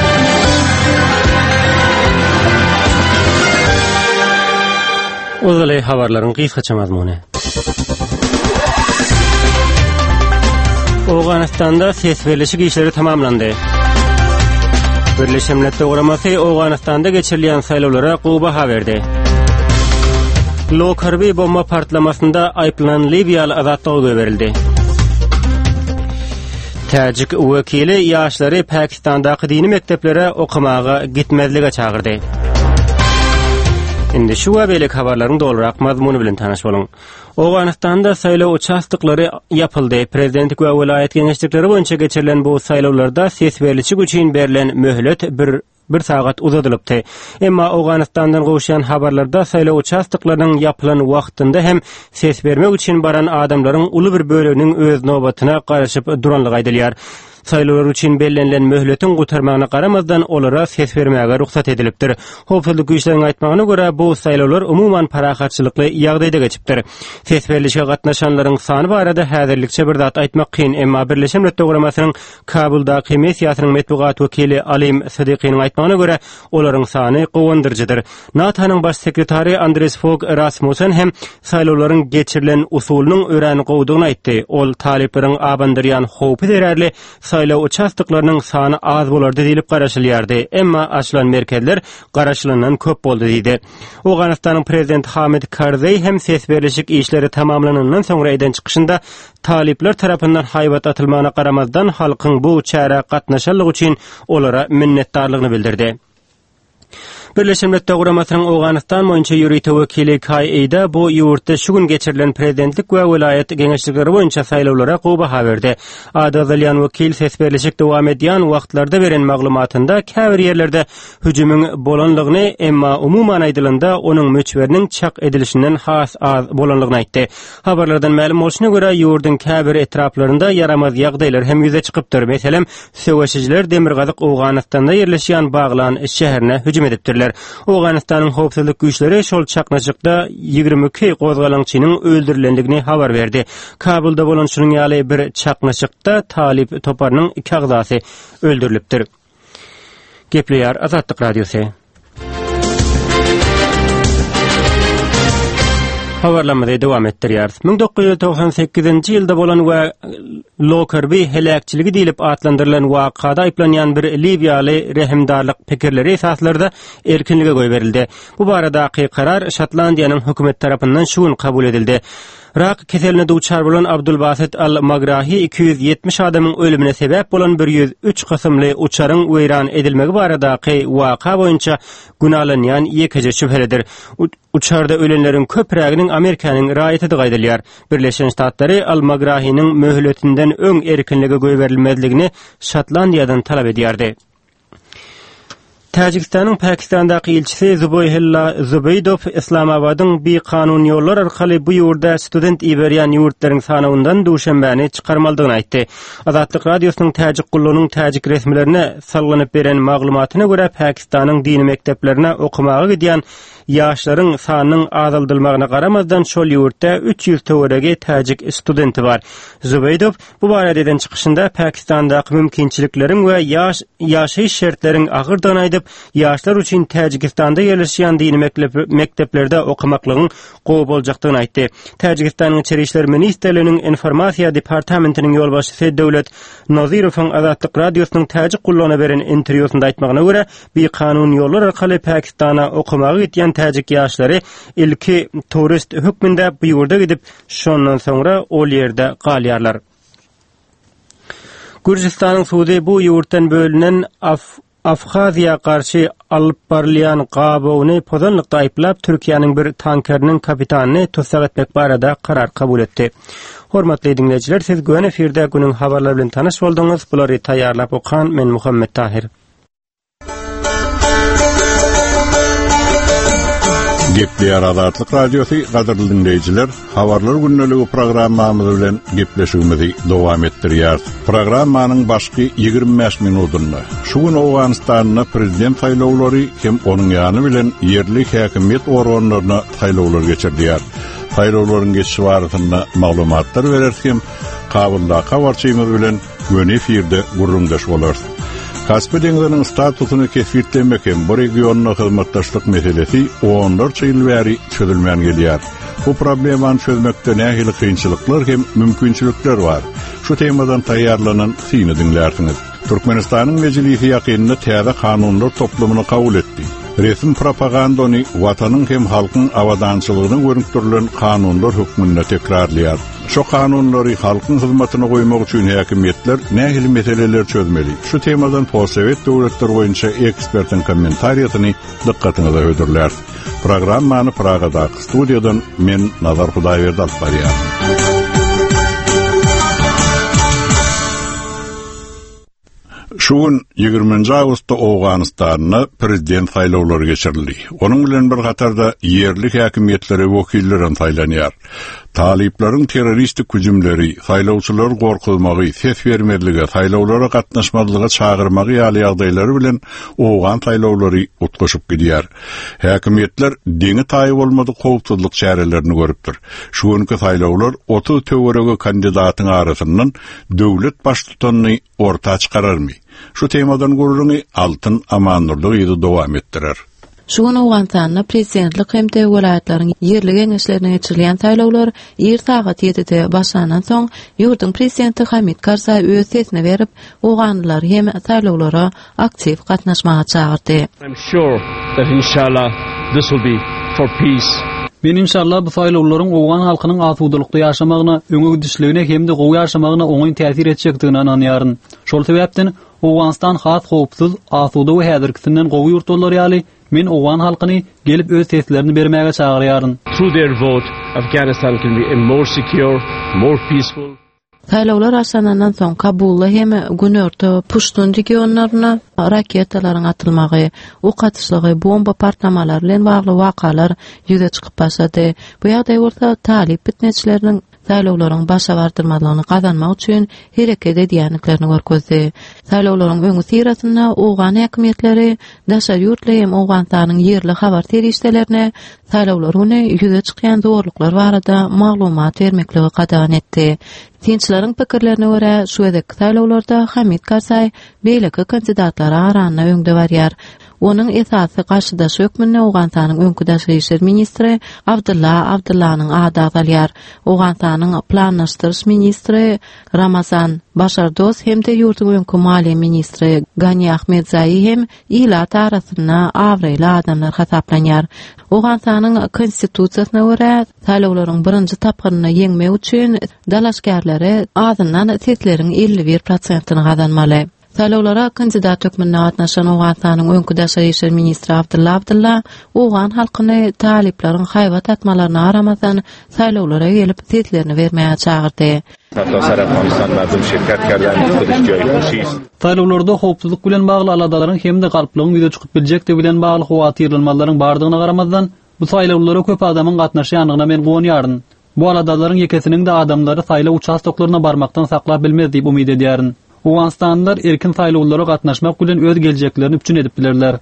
Ozalay habarlaryň gysgaça mazmuny. Awganistanda sesberleşik işleri tamamlandy. Birleşen Milletler Guramasy Awganistanda geçirilýän saýlawlara goýba berdi. Lokarby bomba partlamasynda aýplanan Libiýaly azatlyga berildi. Täjik wekili ýaşlary Pakistandaky dini mekteplere okumaga gitmezlige çagyrdy. Indi şu haberlik habarlaryň dolrak mazmuny bilen tanaş boluň. Awganistanda saýlaw uçastyklary ýapyldy. Prezidentlik we welaýat geňeşlikleri boýunça geçirilen bu saýlawlarda ses beriliçi üçin berilen möhlet bir sagat uzadylypdy. Emma Awganistandan goşýan habarlarda saýlaw uçastyklarynyň ýapylan wagtynda hem ses bermek üçin baran adamlaryň uly bir böleginiň öz nobatyna garaşyp duranlygy aýdylýar. Saýlawlar üçin bellenlen möhletin gutarmagyna garamazdan olara ses bermäge ruhsat edilipdir. Howpsuzlyk güýçleriň aýtmagyna görä bu saýlawlar umuman parahatçylykly ýagdaýda geçipdir. Ses berilişe gatnaşanlaryň sany barada häzirlikçe bir zat aýtmak kyn, emma Birleşen Milletler Guramasynyň Kabuldaky missiýasynyň medpugat wekili Alim Sadiqynyň aýtmagyna görä olaryň sany gowandyrjydyr. NATO'nyň baş sekretary Andreas Fogh Rasmussen hem saýlawlaryň geçirilen usulynyň öräni gowdugyny aýtdy. Ol talipleriň abandyrýan howpy derärli saýlaw uçastyklarynyň sany az bolardy diýilip garaşylýardy. Emma açylan merkezler garaşylanan köp boldy diýdi. Awganistanyň prezidenti Hamid Karzai hem ses berilişik işleri tamamlanandan soňra eden çykyşynda talipler tarapyndan haýbat atylmagyna garamazdan halkyň bu çäre gatnaşanlygy üçin olara minnetdarlygyny bildirdi. Birleşen Milletler Guramasynyň Awganistan boýunça ýürüýte wekili Kai Eida bu ýurtda şu gün geçirilen prezidentlik we welaýat geňeşlikleri boýunça saýlawlara goýba berdi. Adazalyan wekil ses berilişik dowam edýän wagtlarda beren maglumatynda käbir ýerlerde hüjümüň bolanlygyny, emma umuman aýdylanda onuň möçberiniň çak edilişinden has az bolanlygyny aýtdy. Habarlardan ma'lum bolşuna görä ýurdun käbir etraplarynda yaramaz ýagdaýlar hem ýüze çykypdyr. Meselem, söwüşçiler Demirgazyk Awganistanda ýerleşýän Baglan şäherine hüjüm edipdirler. Awganistanyň howpsuzlyk güýçleri şol çaknaşykda 22 gozgalançynyň öldürilendigini habar berdi. Kabulda bolan şunyň ýaly bir çaknaşykda Talip toparynyň 2 agzasy öldürilipdir. Gepleýär Azatlyk radiosu. Habarlamada dowam etdirýär. 1998-nji ýylda bolan we Lokarby helakçyligi diýilip atlandyrylan wakada aýplanýan bir Libiýaly rehimdarlyk pikirleri esaslarda erkinlige goý berildi. Bu baradaky karar Şotlandiýanyň hökümet tarapyndan şu gün kabul edildi. Rak keseline duçar bolan Abdulbasit al-Magrahi 270 adamyň ölümine sebäp bolan 103 kysymly uçaryň weýran edilmegi baradaky waka boýunça gunalanýan ýekeje şüphelidir. Uçarda ölenlerin köpräginiň Amerikanyň raýaty gaýdylýar. Birleşen Ştatlary al-Magrahi'niň möhletinden öň erkinlige goý berilmezligini Şotlandiýadan talap edýärdi. Täjikistanyň Pakistandaky ilçisi Zubaydow Islamabadyň bir kanun ýollar arkaly bu ýurda student iberýän ýurtlaryň sanawyndan duşanbäni çykarmaldygyny aýtdy. Azatlyk radiosynyň täjik gullunyň täjik resmilerine sallanyp beren maglumatyna görä Pakistanyň dini mekteplerine okumaga gidýän ýaşlaryň sanynyň azaldylmagyna garamazdan şol ýurtda 300 töwerege täjik studenti bar. Zubaydow bu barada eden çykyşynda Pakistandaky mümkinçilikleriň we ýaşaýyş şertleriň agyrdygyny aýdyp, ýaşlar üçin Täjikistanda ýerleşýän dini mekteplerde okumaklygyň gowy boljakdygyny aýtdy. Täjikistanyň Içeri işler Ministrliginiň informasiýa departamentiniň ýolbaşçysy Döwlet Nazirowyň Azatlyk radiosynyň täjik gullana beren interwýusynda aýtmagyna görä, bir kanun ýollar arkaly Pakistana okumaga gitýän täjik ýaşlary ilki turist hökmünde bu ýurda gidip şondan soňra ol ýerde galýarlar. Gürjistanyň suwdy bu ýurtdan bölünen Afxaziya karşı alıp barlayan gabawyny pozanlykda aýplap Türkiýanyň bir tankeriniň kapitanyny tutsak etmek barada karar kabul etdi. Hormatly dinleýijiler, siz göň efirde günüň habarlary bilen tanyş boldyňyz. Bulary taýýarlap okan men Muhammed Tahir. Gepleýär Azatlyk radiosu gaderly dinleýijiler, habarlar günneligi programmamyz bilen gepleşigimizi dowam etdirýär. Programmanyň başky 25 minutyny şu gün Awganistanyň prezident saýlawlary hem onuň ýany bilen yerli häkimiýet organlaryna saýlawlar geçirdiler. Saýlawlaryň geçişi barasynda maglumatlar bererken, kabulda habarçymyz bilen göň efirde gurrundaş bolar. Kaspy deňiziniň statusyny kesgirtlemek hem bu regiona hyzmatdaşlyk meselesi onlarça ýyl bäri çözülmän gelýär. Bu problemany çözmekde nähili kynçylyklar hem mümkinçilikler bar. Şu temadan taýýarlanan syny dinlärsiňiz. Türkmenistanyň mejlisi ýakynyny täze kanunlar toplamyny kabul etdi. Resmi propagandany watanyň hem halkyň awadançylygyny görüntülen kanunlar hukmyna tekrarlaýar. Şu kanunlary halkyň hyzmatyna goýmak üçin häkimiýetler nähili meseleler çözmeli. Şu temadan Posowet döwletleri boýunça ekspertiň kommentariýasyny dikkatiňize öýdürler. Programmany Pragada studiýadan men Nazar Hudaýberdi alyp barýar. Şuun 20 Awgustda Awganistanyň prezident saýlawlary geçirildi. Onuň bilen bir gatarda yerli häkimiýetlere wekillerin saýlanýar. Taliplerin teröristik hüjümleri, saýlawçylar gorkulmagy, ses bermezligi, saýlawlara gatnaşmazlyga çağırmagy ýaly ýagdaýlary bilen Awgan saýlawlary utgaşyp gidýär. Häkimiýetler deňi taýyp bolmady howpsuzlyk çärelerini görüpdir. Şu günkü saýlawlar 30 töwerege kandidatyň arasyndan döwlet baştutanyny orta çykararmy? Şu temadan gurruny Altyn Amannurly ýyly dowam etdirer. Şuň Awganistanyň prezidentlik hem de welaýatlaryň yerli geňeşlerine geçirilen saýlawlar ýer saat 7-de başlanan soň ýurduň prezidenti Hamid Karzai öz sesini berip, Awganlylar hem saýlawlara aktiv gatnaşmaga çağırdy. I'm sure that inshallah this will be for peace. Men inşallah bu saýlawlaryň Awgan halkynyň asuwdulykda ýaşamagyna, öňe düşlegine hem de gowy ýaşamagyna oňy täsir etjekdigini ananýaryn. Şol sebäpden Awganistan has howpsuz, asuwda we häzirkisinden gowy ýurtlar ýaly men Awgan halkyny gelip öz seslerini bermäge çağırýaryn. Through their vote, Afghanistan can be more secure, more peaceful. Saýlawlar başlanandan soň Kabulda hem Günörtü, Pushtun regionlaryna raketalaryň atylmagy, ok atışlygy, bomba partlamalary bilen bagly wakalar ýüze çykyp başlady. Bu ýagdaý orta talip bitneçileriniň saýlawlaryň başa bardyrmadygyny gazanmak üçin hereket edýänliklerini görkezdi. Saýlawlaryň öňü sirasynda Awgan häkimiýetleri daşa ýurtly hem Awganistanyň yerli habar terişlerini saýlawlaryny ýüze çykýan zorluklar barada maglumat bermekligi gadan etdi. Tinçleriň pikirlerine görä, şu edeki saýlawlarda Hamid Karzai beýleki kandidatlara aranyna öňde barýar. Onun esasy garşydaş hökmüne Awganistanyň öňkü daşy işler ministri Abdullah'nyň ady alýar. Awganistanyň planlaşdyryş ministri Ramazan Başardoz hem de ýurduň öňkü maliýe ministri Gani Ahmedzai hem ilat arasynda awraýly adamlar hasaplanýar. Awganistanyň konstitusiýasyna görä, saýlawlaryň birinji tapgyryny ýeňmek üçin dalaşgarlary azyndan sesleriň 51%-ni gazanmaly. Saýlawlara kandidat hökmüne gatnaşan Awganistanyň öňkü daşy işler ministri Abdullah Awgan halkyny taliplaryň haýbat atmalaryna aramazdan saýlawlara gelip seslerini bermäge çağırdy. Saýlawlarda howpsuzlyk bilen bagly aladalaryň hem de galplygyň ýüze çykyp biljekdi bilen bagly howatyrlanmalaryň bardygyna garamazdan bu saýlawlara köp adamyň gatnaşýanyna men goňýaryn. Bu aladalaryň ýekesiniň de adamlary saýlaw участоklaryna barmakdan saklap bilmez diýip umyt edýärin. Awganistanlylar erkin saýlawlara gatnaşmak bilen öz geljeklerini üçin edip bilerler.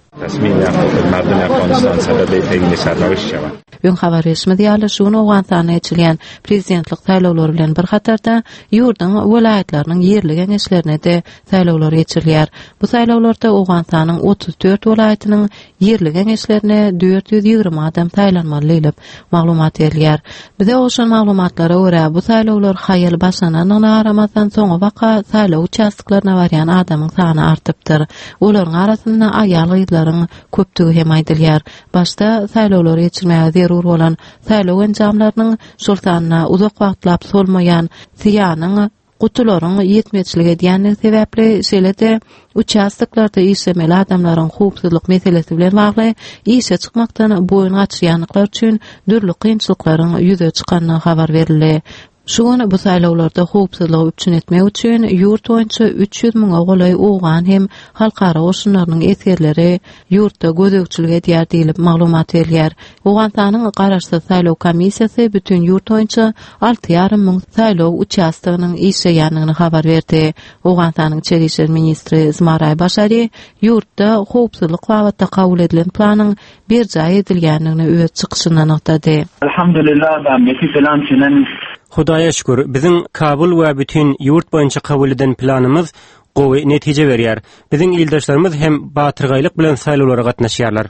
Öň habar resmi diýýärler, şuny Awganistanyň geçirilýän prezidentlik saýlawlary bilen bir hatarda ýurduň welaýatlarynyň yerli geňeşlerine de saýlawlar geçirilýär. Bu saýlawlarda Awganistanyň 34 welaýatynyň yerli geňeşlerine 420 adam saýlanmaly diýilip maglumat berilýär. Bize oşan maglumatlara görä bu saýlawlar haýal başlananyna aramazdan soňa waka saýlaw участоklaryna barýan adamyň sany artypdyr. Olaryň arasynda aýal gyzlaryň köpdigi hem aýdylýar. Başda saýlawlary geçirmäge zerur bolan saýlaw enjamlarynyň şol sanyna uzak wagtlap solmaýan, siýanyň Gutularyň ýetmeçlik edýänligi sebäpli şeýle-de uçastyklarda isemeli adamlaryň howpsuzlyk meselesi bilen bagly ýyşe çykmakdan boyun gaçýanlyklar üçin dürli kynçylyklaryň ýüze çykanyny habar berildi. Şu gün bu saýlawlarda howpsuzlygy üçin etmek üçin ýurt boýunça 300 000 golay owgan hem halkara oşunlarynyň etgerleri ýurtda gözegçilik edýär diýilip maglumat berýär. Owgantanyň garaşdy saýlaw komissiýasy bütün ýurt boýunça 6,5 000 saýlaw uçastygynyň işleýänligini habar berdi. Owgantanyň Içeri işler ministri Zmaray Başary ýurtda howpsuzlyk wagtda kabul edilen planyň bir jaý edilýänligini öz çykyşyndan aýtdy. Alhamdulillah da meki plan çenen Hudaýa şükür, biziň Kabul we bütün ýurt boýunça kabul eden planymyz gowy netije berýär. Biziň ildaşlarymyz hem batyrgaýlyk bilen saýlawlara gatnaşýarlar.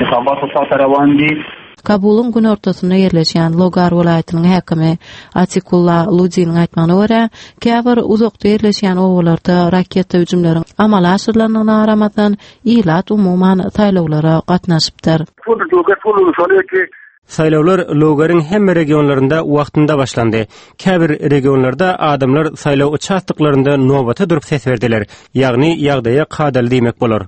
Kabulun gün ortasında yerleşen Logar vilayatynyň häkimi Atikullah Ludiň aýtmagyna görä, käbir uzakda yerleşen owalarda raketa hüjümläriniň amal aşyrylanyna garamazdan ilat umuman saýlawlara gatnaşypdyr. Saýlawlar Logaryň hemme regionlarynda wagtynda başlandy. Käbir regionlarda adamlar saýlaw uçastyklarynda nowbata durup ses berdiler. Ýagny ýagdaýa kadal diýmek bolar.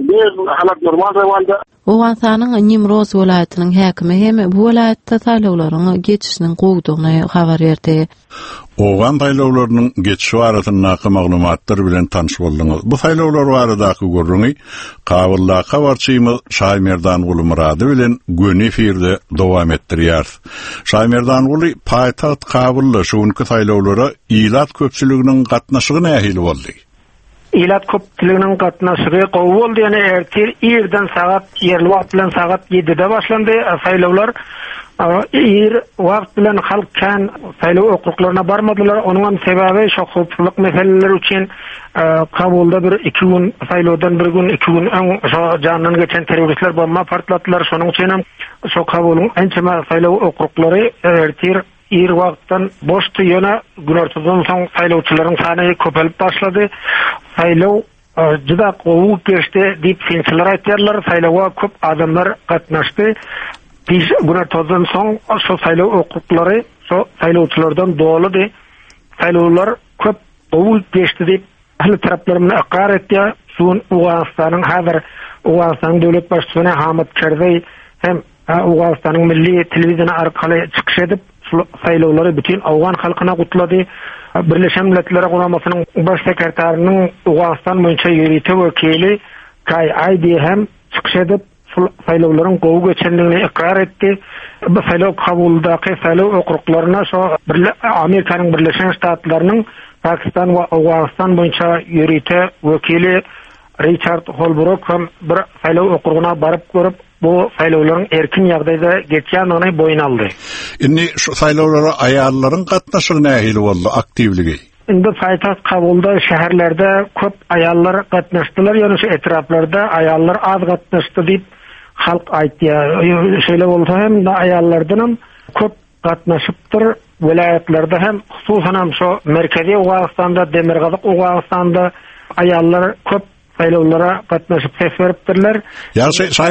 Owgantanyň Nimroz vilayatynyň häkimi hem bu vilayatda saýlawlaryň geçişiniň gowdugyny habar berdi. Owgan saýlawlarynyň geçişi barasyndaky maglumatlar bilen tanyş boldyňyz. Bu saýlawlar baradaky görüňi Kabulda barçymyz Şaýmerdan Ulumrady bilen göni efirde dowam etdirýär. Şaýmerdan Uly paýtaxt Kabulda şuňky saýlawlara ilat köpçüliginiň gatnaşygy nähili boldy? İlat köpçüliginiň gatnaşygy gowy boldy, ýani ertir ýerden sagat ýerli wagt bilen sagat 7-de başlandy. Saýlawlar ýer wagt bilen halk kan saýlaw okruglaryna barmadylar. Onuň sebäbi şo howpsuzlyk meseleleri üçin Kabulda bir 2 gün saýlawdan bir gün 2 gün şo janyny geçen teröristler bomba partlatdylar. Şonuň üçin hem şo Kabuluň ençeme saýlaw okruglary ertir ýer wagtdan boşdy, ýöne gün ortadan soň saýlawçylaryň sany köpelip başlady. Saýlaw juda gowy geçdi diýip finçiler aýtýarlar. Saýlawga köp adamlar gatnaşdy. Biz gün ortadan soň şo saýlaw okruglary şo saýlawçylardan doludy. Saýlawlar köp gowy geçdi diýip ahli taraplarymyň aqar etdi. Şuň Owganstanyň häzir Owganstanyň döwlet başçysyna Hamid Karzai hem Owganstanyň milli telewiziony arkaly çykyş edip saýlawlary bütün Awgan halkyna gutlady. Birleşen Milletler Guramasynyň baş sekretärining Owgastan boýunça ýerite wekili Kay Aýdy hem çykyş edip saýlawlaryň gowy geçenligini ikrar etdi. Bu saýlaw Kabuldaky saýlaw okruklaryna şo Amerikanyň Birleşen Ştatlarynyň Pakistan we Awgastan boýunça ýerite wekili Richard Holbrook hem bir saýlaw okruguna baryp görüp bu saýlawlaryň erkin ýagdaýda geçýändigini boyun aldy. Indi şu saýlawlara aýallaryň gatnaşygy nähili boldy, aktivligi? Indi paýtaxt Kabulda şäherlerde köp aýallar gatnaşdylar, ýöne şu etraplarda aýallar az gatnaşdy diýip halk aýtdy. Şeýle bolsa hem de aýallardan köp gatnaşypdyr. Vilayatlarda hem hususan hem şu merkezi Owganstanda, Demirgazyk Owganstanda aýallar köp saýlawlara gatnaşyp ses beripdirler. Ya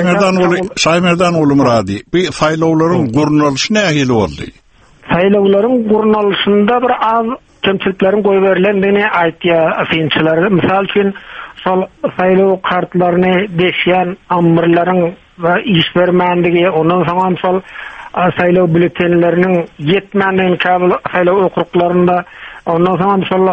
Şaýmerdan Ulumrady, bu saýlawlaryň gurnalyşy nähili boldy? Saýlawlaryň gurnalysynda bir az kemçiliklerin goý berilendigini aýtýar finçiler. Misal üçin şol saýlaw kartlaryny beşýän amyrlaryň we iş bermänligi, ondan soň şol saýlaw bültenleriniň ýetmändigini kabul saýlaw okruglarynda, ondan soň şol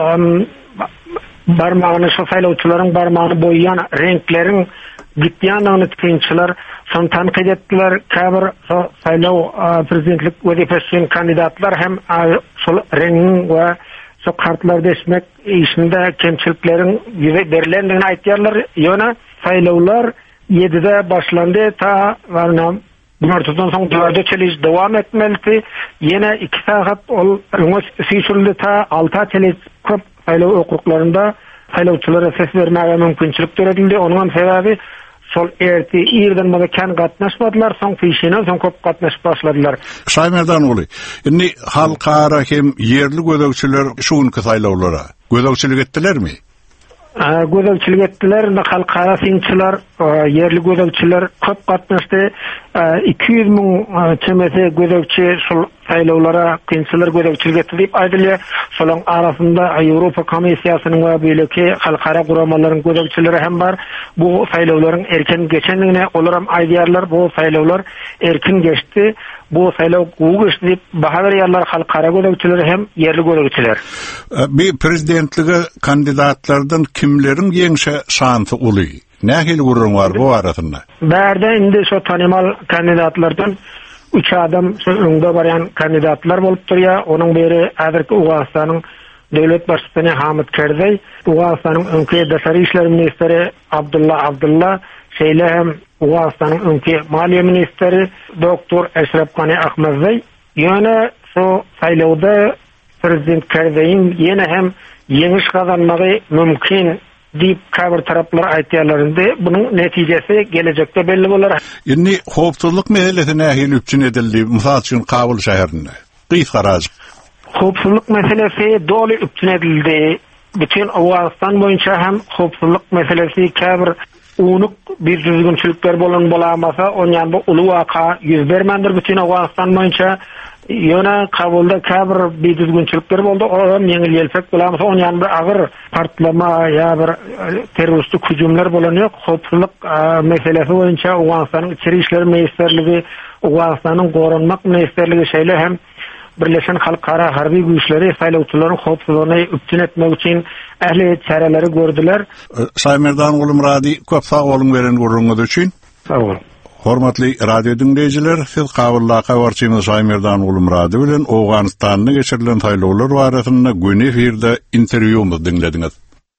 barmagyny şo saýlawçylaryň barmagyny boýayan renkleriň gitýändigini finçiler şonu tanqid etdiler. Käbir saýlaw prezidentlik wezifesine kandidatlar hem şol rengin we şo kartlar desmek işinde kemçilikleriň ýüze berilendigini aýtýarlar. Ýöne saýlawlar 7-de başlandy, ta Bunlardan soň 4-de çeliş dowam etmeli. Ýene 2 saat ol süýşüldi ta 6 çeliş köp saýlaw okruglarynda saýlawçylara ses bermäge mümkinçilik berildi. Onuň sebäbi şol erti ýerden bada kan gatnaşmadylar, soň fişine soň köp gatnaşyp başladylar. Şaýmerdan Uly, indi halkara hem ýerli gözegçiler şuňky saýlawlara gözegçilik etdilermi? Gözegçilik etdiler, halkara finçiler, ýerli gözegçiler köp gatnaşdy. 200 000 çemese gözegçi şol saylawlara kynçylar gödekçilik etdi diýip aýdylýar. Şolaň arasynda Ýewropa Komissiýasynyň we beýleki halkara guramalaryň gödekçileri hem bar. Bu saylawlaryň erken geçenligine olar hem aýdýarlar, bu saylawlar erkin geçdi. Bu saylaw gowy geçdi diýip baha berýärler halkara gödekçileri hem yerli gödekçiler. Bir prezidentligi kandidatlardan kimlerin ýeňşe şansy uly? Nähil gurrun var bu arasynda? Bärde indi şu tanymal kandidatlardan 3 adam öňde barýan kandidatlar bolup durýar. Onuň biri häzirki Ugandistanyň döwlet başçysy Hamid Karzai, Ugandistanyň öňki daşary işler ministri Abdullah şeýle hem Ugandistanyň öňki maliýe ministri doktor Eşref Gani Ahmedzai. Ýöne şu saylawda prezident Karzaiň ýene hem ýeňiş gazanmagy mümkin diýip käbir taraplar aýtýarlarynda bunyň netijesi gelecekde belli bolar. Indi howpsuzlyk meselesi nähil üçin edildi? Mysal üçin Kabul şäherinde. Gysgaraz. Howpsuzlyk meselesi doly üçin edildi. Bütün Awganistan boýunça hem howpsuzlyk meselesi käbir unuk bir düzgünçilikler bolamasa onyan bu uly waka ýüz bermendir bütün Awganistan boýunça. Ýöne Kabulda käbir bir düzgünçilikler boldy. Oram ýeňil ýelpek bolamasa onyan bir agyr partlama ýa bir terroristik hüjümler bolan ýok. Howpsuzlyk meselesi boýunça Awganistanyň içeri işler ministrligi, Awganistanyň goranmak ministrligi şeýle hem Birleşen Halkara harby güýçleri saýlawçylaryň howpsuzlygyny üptün etmek üçin ähli çareleri gördüler. Saýmerdan Ulumrady köp sag bolun beren gurrunňyz üçin. Sag bolun. Hormatly radio dinleyijiler, siz Kabullaka barçymyz Saýmerdan Ulumrady bilen Awganistanyň geçirilen saýlawlar barasynda gün efirde interwýumy dinlediňiz.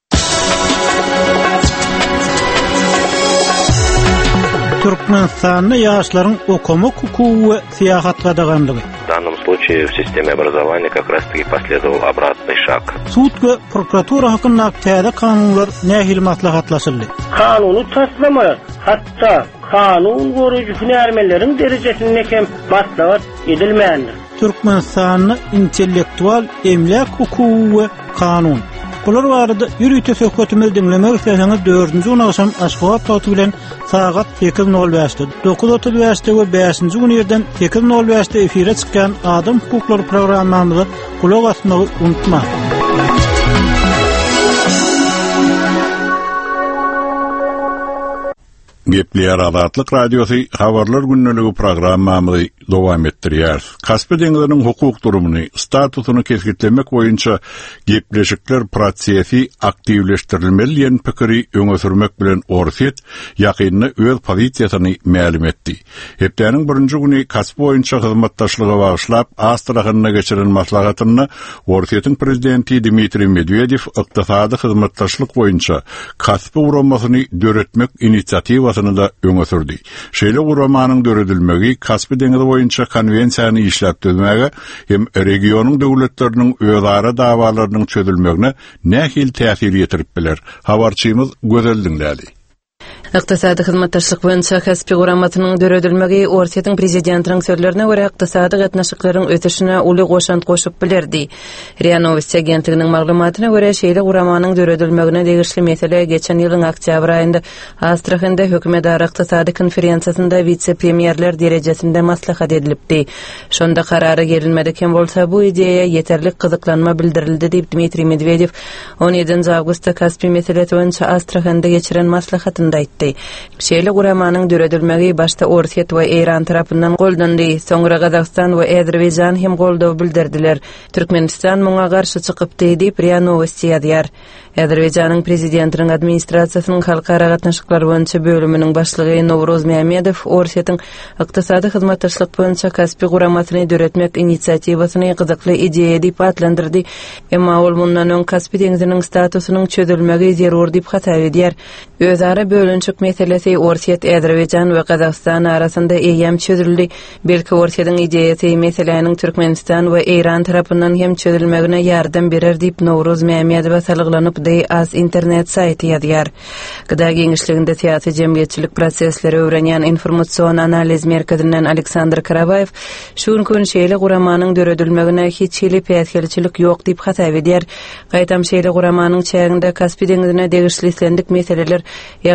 Türkmenistanyň ýaşlaryň okumak hukugy we syýahat gadaganlygy. В данном случае в системе образования как раз-таки последовал обратный шаг. Suud we prokuratura hakynda täze kanunlar nähil maslahatlaşyldy. Kanuny taslamalar, hatda kanun gorucu hünärmelerin derejesinde hem maslahat edilmeýändir. Türkmenistanyň intellektual emlak hukugy we kanun. Bular barada ýürüýte söhbetimizi dinlemek isteseňiz 4-nji unaşam Aşgabat taýty bilen sagat 8:05-de 9:35-de we 5-nji günýerden 8:05-de efire çykan Adam hukuklary programmamyzy kulak asmagy unutma. Gepler Azatlyk Radiosu habarlar günneligi programmamy dowam etdirýär. Kaspy deňiziniň hukuk durumuny, statusyny kesgitlemek boýunça gepleşikler prosesi aktivleşdirilmeli diýen pikiri öňe sürmek bilen Orsiýet ýakynda öz pozisiýasyny ma'lum etdi. Hepdeniň birinji güni kasp boýunça hyzmatdaşlyga bagyşlap Astrahanyna geçiren maslahatyny Orsiýetiň prezidenti Dmitri Medvedew ykdysady hyzmatdaşlyk boýunça kaspy uramasyny döretmek inisiatiwasyny da öňe sürdi. Şeýle uramanyň döredilmegi kaspy deňizi boýunça konwensiýany işläp düzmäge hem regionyň döwletleriniň özara dawalarynyň çözülmegine nähil täsir ýetirip biler. Habarçymyz gözeldiňlädi. Iqtisadi hyzmatdaşlyk boýunça kaspi guramatynyň döredilmegi Orsiýetiň prezidentiniň sözlerine görä iqtisadi gatnaşyklaryň ötüşine uly goşant goşup bilerdi. RIA Novosti agentliginiň maglumatyna görä şeýle guramanyň döredilmegine degişli mesele geçen ýylyň oktyabr aýynda Astrahanda hökümetara iqtisadi konferensiýasynda vitse-premierler derejesinde maslahat edilipdi. Şonda karary gelinmediken bolsa bu ideýa ýeterlik gyzyklanma bildirildi diýip Dmitri Medvedew 17 awgustda kaspi meselesi boýunça Astrahanda geçiren maslahatynda aýtdy. Şeýle guramanyň döredilmegi başta Orsiýet we Eýran tarapyndan goldandy. Soňra Gazakystan we Azerbaýjan hem goldaw bildirdiler. Türkmenistan muňa garşy çykypdy diýip RIA Novosti ýazýar. Azerbaýjanyň prezidentiniň administrasiýasynyň halkara gatnaşyklar boýunça bölüminiň başlygy Nowroz Mehmedow Orsiýetiň ykdysady hyzmatdaşlyk boýunça kaspi guramasyny döretmek inisiatiwasyny gyzykly ideýa diýip atlandyrdy. Emma ol mundan öň kaspi deňiziniň statusynyň çözülmegi zerur diýip hatap edýär. Özara bölünçük meselesi Orsiýet, Azerbaýjan we Gazakystan arasynda eýem çözüldi. Belki Orsiýetiň ideýasy meseleniň Türkmenistan we Eýran tarapyndan hem çözülmegine ýardam berer diýip Nowroz Mehmedow salyglanyp as internet saýty ýazýar. Gyda geňişliginde siýasy jemgyýetçilik prosesleri öwrenýän informasiýon analiz merkezinden Aleksandr Karavayew şu gün şeýle guramanyň döredilmegine hiç hili päsgelçilik ýok diýip hatap edýär. Gaýtam şeýle guramanyň çäginde kaspi deňizine degişli sendik meseleler, ýagny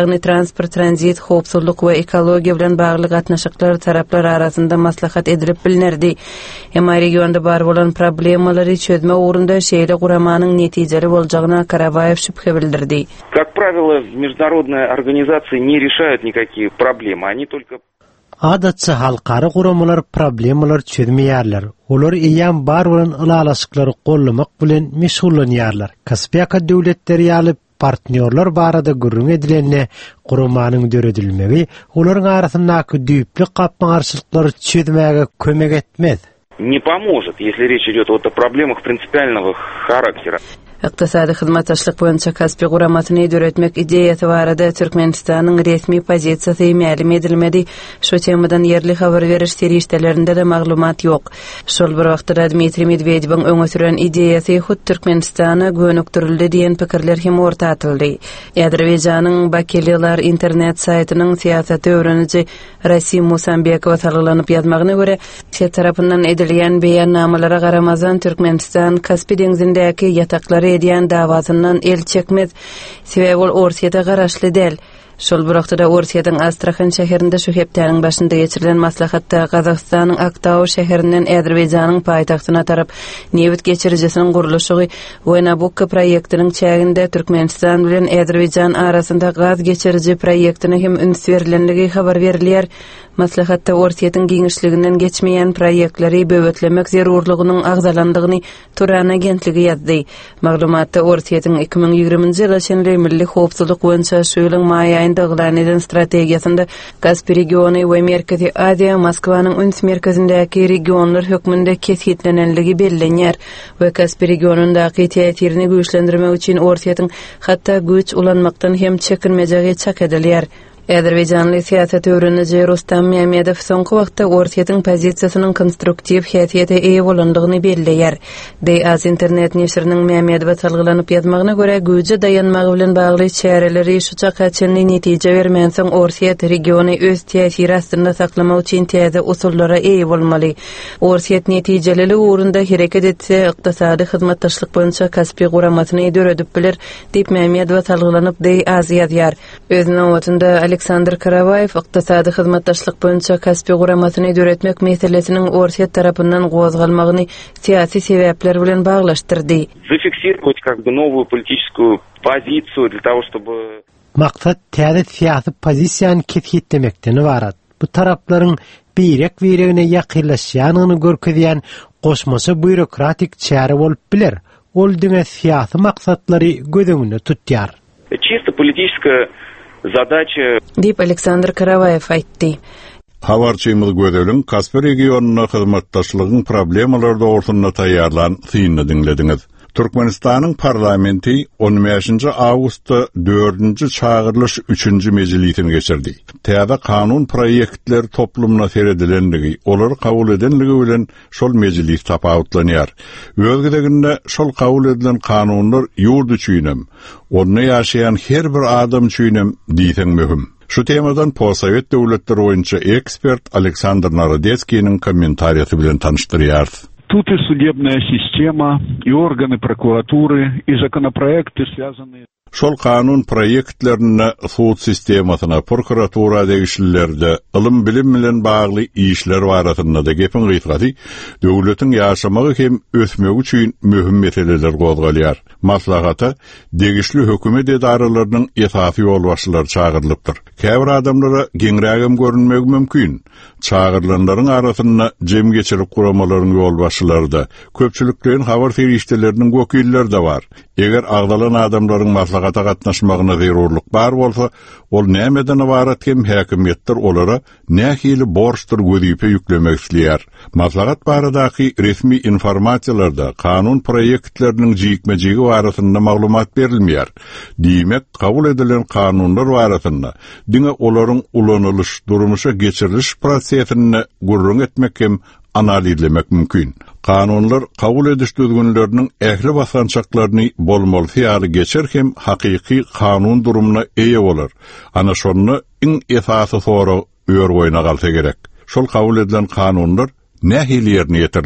transport, transit, howpsuzlyk we ekologiya bilen bagly gatnaşyklar taraplar arasynda maslahat edilip bilinirdi. Hem regionda bar bolan problemalary çözme uğrunda şeýle guramanyň netijeli boljagyna Karabayev şüphe bildirdi. Как правило, международные организации не решают никакие проблемы, они только Adatça halkary guramalar problemler çözmeýärler. Olar eýan bar bolan ılalaşyklary gollamak bilen meşgullanýarlar. Kaspiyaka döwletleri ýaly partnerler barada gürrüň edilende guramanyň döredilmegi olaryň arasyndaky düýplik gapmagarçylyklary çözmäge kömek etmez. Не поможет, если речь идет о проблемах принципиального характера. Iqtisadi hyzmatdaşlyk boýunça Kaspiýa guramatyny döretmek ideýasy barada Türkmenistanyň resmi pozisiýasy ma'lum edilmedi. Şu temadan yerli habar beriş serişdelerinde de maglumat ýok. Şol bir wagtda Dmitri Medvedevň öňe süren ideýasy hut Türkmenistana gönükdirildi diýen pikirler hem orta atyldy. Azerbaýjanyň Bakelylar internet saýtynyň siýasat öwreniji Rasim Musanbekow sarlanyp ýazmagyna görä, şeýle tarapyndan edilýän beýannamalara garamazan Türkmenistan Kaspy deňizindäki ýataklary edýän dawasyndan el çekmez. Sebäbi ol Orsiýada garaşly däl. Şol bir wagtda Orsiýadyň Astrahan şäherinde şu hepdäniň başynda geçirilen maslahatda Gazagstanyň Aktaw şäherinden Azerbaýjanyň paýtagtyna tarap newit geçirijesiniň gurulşy we Nabucco proýektiniň çäginde Türkmenistan bilen Azerbaýjan arasynda gaz geçiriji proýektine hem üns berilenligi habar berilýär. Maslahatda Orsiýadyň giňişliginden geçmeýän proýektleri böwetlemek zerurlygynyň agzalandygyny Turan agentligi ýazdy. Maglumatda Orsiýadyň 2020-nji ýyla şenli milli howpsuzlyk boýunça şu ýylyň maý aýynda glan edilen strategiýasynda Kaspy regiony we Merkezi Aziýa Moskwanyň üns merkezindäki regionlar hökmünde kesitlenenligi bellenýär we Kaspy regionundaky täsirini güýçlendirmek üçin Orsiýadyň hatda güç ulanmakdan hem çekinmejegi çak edilýär. Azerbaýjanly siýasat öwreniji Rustam Mehmedow soňky wagtda Orsiýadyň pozisiýasynyň konstruktiw häsiýete eýe bolandygyny belleýär. Az internet neşriniň Mehmedowa salgylanyp ýazmagyna görä, güýje dayanmagy bilen bagly çäreleri şu çakaçyny netije bermän soň Orsiýat regiony öz täsiri astynda saklamak üçin täze usullara eýe bolmaly. Orsiýat netijeleli uğrunda hereket etse, ykdysady hyzmatdaşlyk boýunça Kaspy guramatyny döredip biler, diýip Mehmedowa salgylanyp az ýazýar. Özüniň wagtynda Aleksandr Karabayev ykdysady hyzmatdaşlyk boýunça Kaspy guramatyny döretmek meselesiniň Orsiýat tarapyndan gozgalmagyny siýasy sebäpler bilen baglaşdyrdy. Зафиксировать как бы новую политическую позицию для того, чтобы Maksat täze siýasy pozisiýany kesitlemekden ibarat. Bu taraplaryň birek-biregine ýakynlaşýanyny görkezýän goşmasy bürokratik çäre bolup biler. Ol diňe siýasy maksatlary gözeňinde tutýar. Чисто политическая задача, diýip Aleksandr Karabayev aýtdy. Habarçymyz gödeliň Kaspy regionuna hyzmatdaşlygyň problemalary dogrusyna taýýarlan synyny dinlediňiz. Türkmenistanyň parlamenti 15-nji awgustda 4-nji çağırylış 3-nji mejlisini geçirdi. Täze kanun proýektleri toplumna seredilenligi, olary kabul edenligi bilen şol mejlis tapawutlanýar. Özgedeginde şol kabul edilen kanunlar ýurt üçinem, onda ýaşaýan her bir adam üçinem diýsen möhüm. Şu temadan Possovet döwletleri boýunça ekspert Aleksandr Narodetskiň kommentariýasy bilen tanışdyrýar. Тут и судебная система, и органы прокуратуры, и законопроекты, связанные... Şol kanun proyektlerine suud sistemasyna, prokuratura degişlerde, ilim bilim bilen bagly işler barasynda da gepin gysgaty, döwletiň ýaşamagy hem ösmegi üçin möhüm meseleler gozgalýar. Maslahata degişli hökümet edaralarynyň esasy ýolbaşçylary çağırlypdyr. Käbir adamlara geňrägem görünmegi mümkin. Çağırılanlaryň arasynda jem geçirip guramalaryň ýolbaşçylary da, köpçüliklerin habar ferişdeleriniň wekilleri de bar. Eger agdalan adamlaryň maslahata gatnaşmagyna zerurlyk bar bolsa, ol nämeden ibarat hem häkimetler olara nähili borçdyr gözipe ýüklemek isleýär. Maslahat baradaky resmi informasiýalarda kanun proyektleriniň jikmejigi barasynda maglumat berilmeýär. Diýmek, kabul edilen kanunlar barasynda diňe olaryň ulanylyş, durmuşa geçiriliş prosesini gurrun etmek hem analizlemek mümkin. Kanunlar kabul ediş düzgünlerinin ähli basançaklaryny bolmaly ýaly geçer hem hakyky kanun durumuna eýe bolar. Ana şonu iň esasy soru öýer boýuna galsa gerek. Şol kabul edilen kanunlar nähili ýerine ýetirler?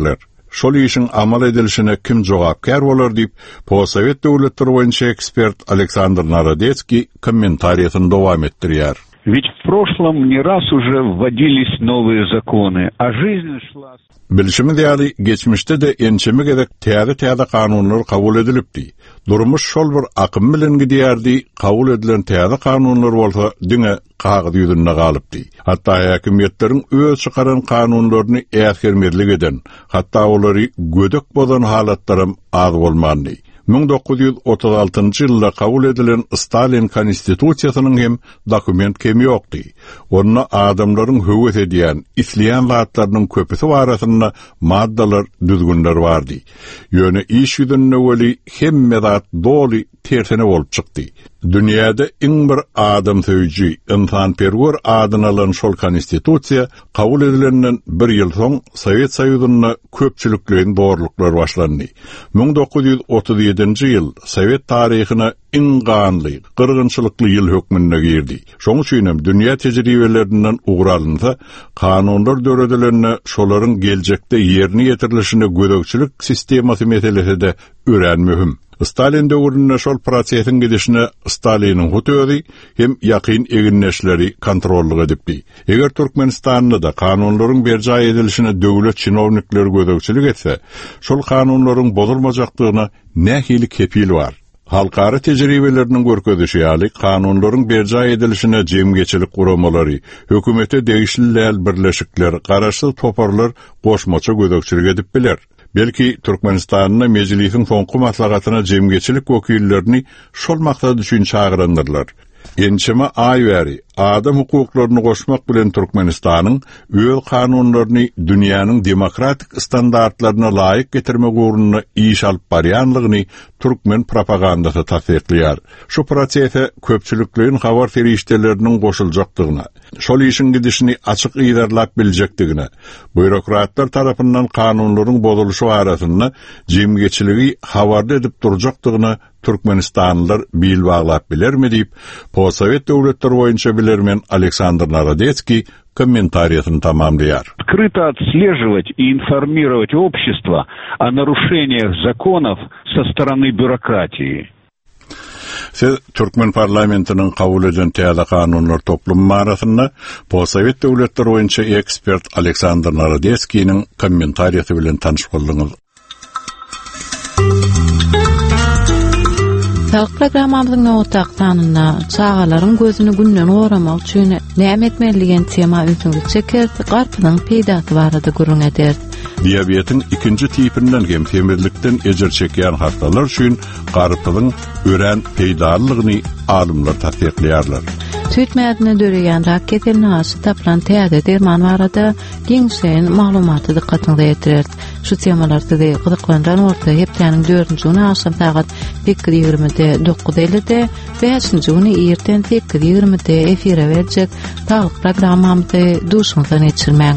şol işin amal edilişine kim jogapkar bolar diýip Possovet döwletleri boýunça ekspert Aleksandr Narodецкий комментариясын dowam etdirýär. Ведь в прошлом не раз уже вводились новые законы, а жизнь шла... Bilişimi diýeli geçmişde de ençemi gerek täze kanunlar kabul edilipdi. Durmuş şol bir akym bilen gidýärdi, kabul edilen täze kanunlar bolsa diňe kagyd ýüzünde galypdy. Hatda häkimetleriň öz çykaran kanunlaryny äsgermerlik eden, hatda olary gödök bolan halatlarym az bolmandy. 1936 ýylda kabul edilen Stalin konstitusiýasynyň hem dokument kemi ýokdy. Onda adamlaryň höwet edýän, isleýän zatlarynyň köpüsi barasynda maddalar, düzgünler bardy. Ýöne iş ýüzünde weli hemme zat doly tersine bolup çykdy. Dünýäde iň bir adam söýji, insanperwer adyny alan şol konstitusiýa kabul edilenden bir ýyl soň Sowet Soýuzyna köpçülikliň borluklar başlandy. 1937-nji ýyl Sowet taryhyna iň ganly, gyrgynçylykly ýyl hökmüne girdi. Şoň üçin hem dünýä tejribelerinden ugralynsa, kanunlar döredilende şolaryň geljekde ýerine ýetirilişine gödökçilik sistemasy meselesi de ören mühim. Stalin döwründe şol prosesiň gidişine Staliniň hutözi hem ýakyn eginleşleri kontrollyk edipdi. Eger Türkmenistanda da kanunlaryň berjaý edilişine döwlet çynownikleri gödökçilik etse, şol kanunlaryň bozulmajakdygyna nähili kepil bar. Halkara tejribelerinin görkezişi ýaly kanunlaryň berjaý edilişine jemgeçilik guramalary, hökümete degişliler birleşikler, garaşsyz toparlar goşmaça gödökçilik edip biler. Belki Türkmenistanyň mejlisiň soňky maslahatyna jemgeçilik wekillerini şol maksat üçin çağırandyrlar. Ençeme aýbäri adam hukuklaryny goşmak bilen Türkmenistanyň öz kanunlaryny dünýäniň demokratik standartlaryna laýyk getirmek ugrunda iş alyp barýanlygyny türkmen propagandasy tasdiqlýar. Şu prosese köpçülikliň habar ferişdeleriniň goşuljakdygyna, şol işin gidişini açyk ýerlap biljekdigine, bürokratlar tarapyndan kanunlaryň bozuluşy barasynda jemgeçiligi habarda edip durjakdygyna Türkmenistanlılar bil bağlap bilermi diýip Possovet döwletleri boýunça bilermen Aleksandr Narodецкий комментариясын тамамлыяр. Открыто отслеживать и информировать общество о нарушениях законов со стороны бюрократии. Türkmen parlamentinin kabul eden täze kanunlar toplumy arasynda Possovet döwletleri boýunça ekspert Aleksandr Narodецкийniň kommentariýasy bilen tanyş boldyňyz. Halk programmamyzyň nowataqtanyna çağalaryň gözüni günden goramak üçin näme etmeligen tema üstünde çeker, garpynyň peýdaty barada gurrun eder. Diabetin ikinci tipinden hem temirlikten ejer çekýän hastalar üçin garpynyň ören peýdalygyny alymlar tasdiqlýarlar. Tüýtmädine döreýän raketelini asy taplan täze derman barada giňşen maglumaty dikkatyňi ýetirer. Şu temalarda da gyzyklandan orta hepdeniň 4-nji güni akşam saat 20:20-de 9:50-de, 5-nji güni erten 20:20-de efire berjek taýyk programmamyzdy duşundan geçirmäň.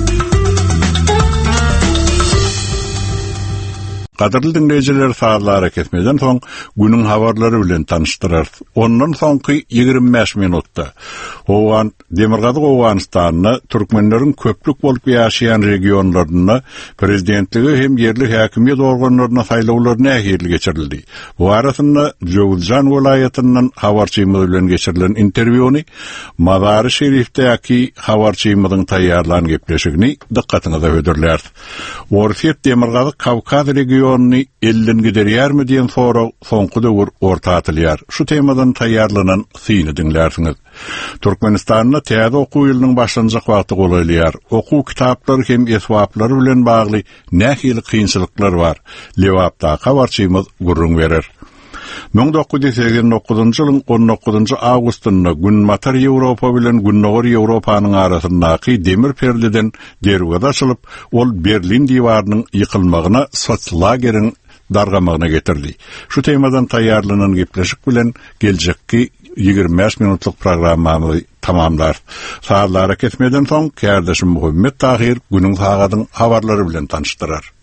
Qadarly dinleyijiler saatlara kesmeden soň günüň habarlary bilen tanıştyrar. Ondan soňky 25 minutda Howan Demirgazy Owganystanyna türkmenleriň köplük bolup ýaşaýan regionlaryna prezidentligi hem yerli häkimiýet organlaryna saýlawlar nähirli geçirildi. Bu arasynda Jowzjan welaýatynyň habarçymyzy bilen geçirilen interwýuny Mazary Şerifdäki habarçymyzyň taýýarlan gepleşigini dikkatiňize ödürler. Orfiýet Demirgazy Kawkaz regiony 50 giderýärmi diýen soňky döwür orta atylýar. Şu temadan taýýarlanan syny dinlersiňiz. Türkmenistanyň täze okuw ýylynyň başlanjak wagty goýulýar. Okuw kitaplary hem eswaplary bilen bagly nähili kynçylyklar bar. Lewapda habarçymyz gurrun berer. 1989-njy ýylyň 19-njy awgustynda Günmatar Ýewropa bilen Günnogor Ýewropanyň arasyndaky demir perdeden derwaz açylyp, ol Berlin diýwarynyň ýykylmagyna sotslageriň dargamagyna getirdi. Şu temadan taýýarlanan gepleşik bilen geljekki 25 minutlyk programmamy tamamlar. Saatlara kesmeden soň Kärdeşim Muhammed Tahir günüň hagadyň habarlary bilen tanıştyrar.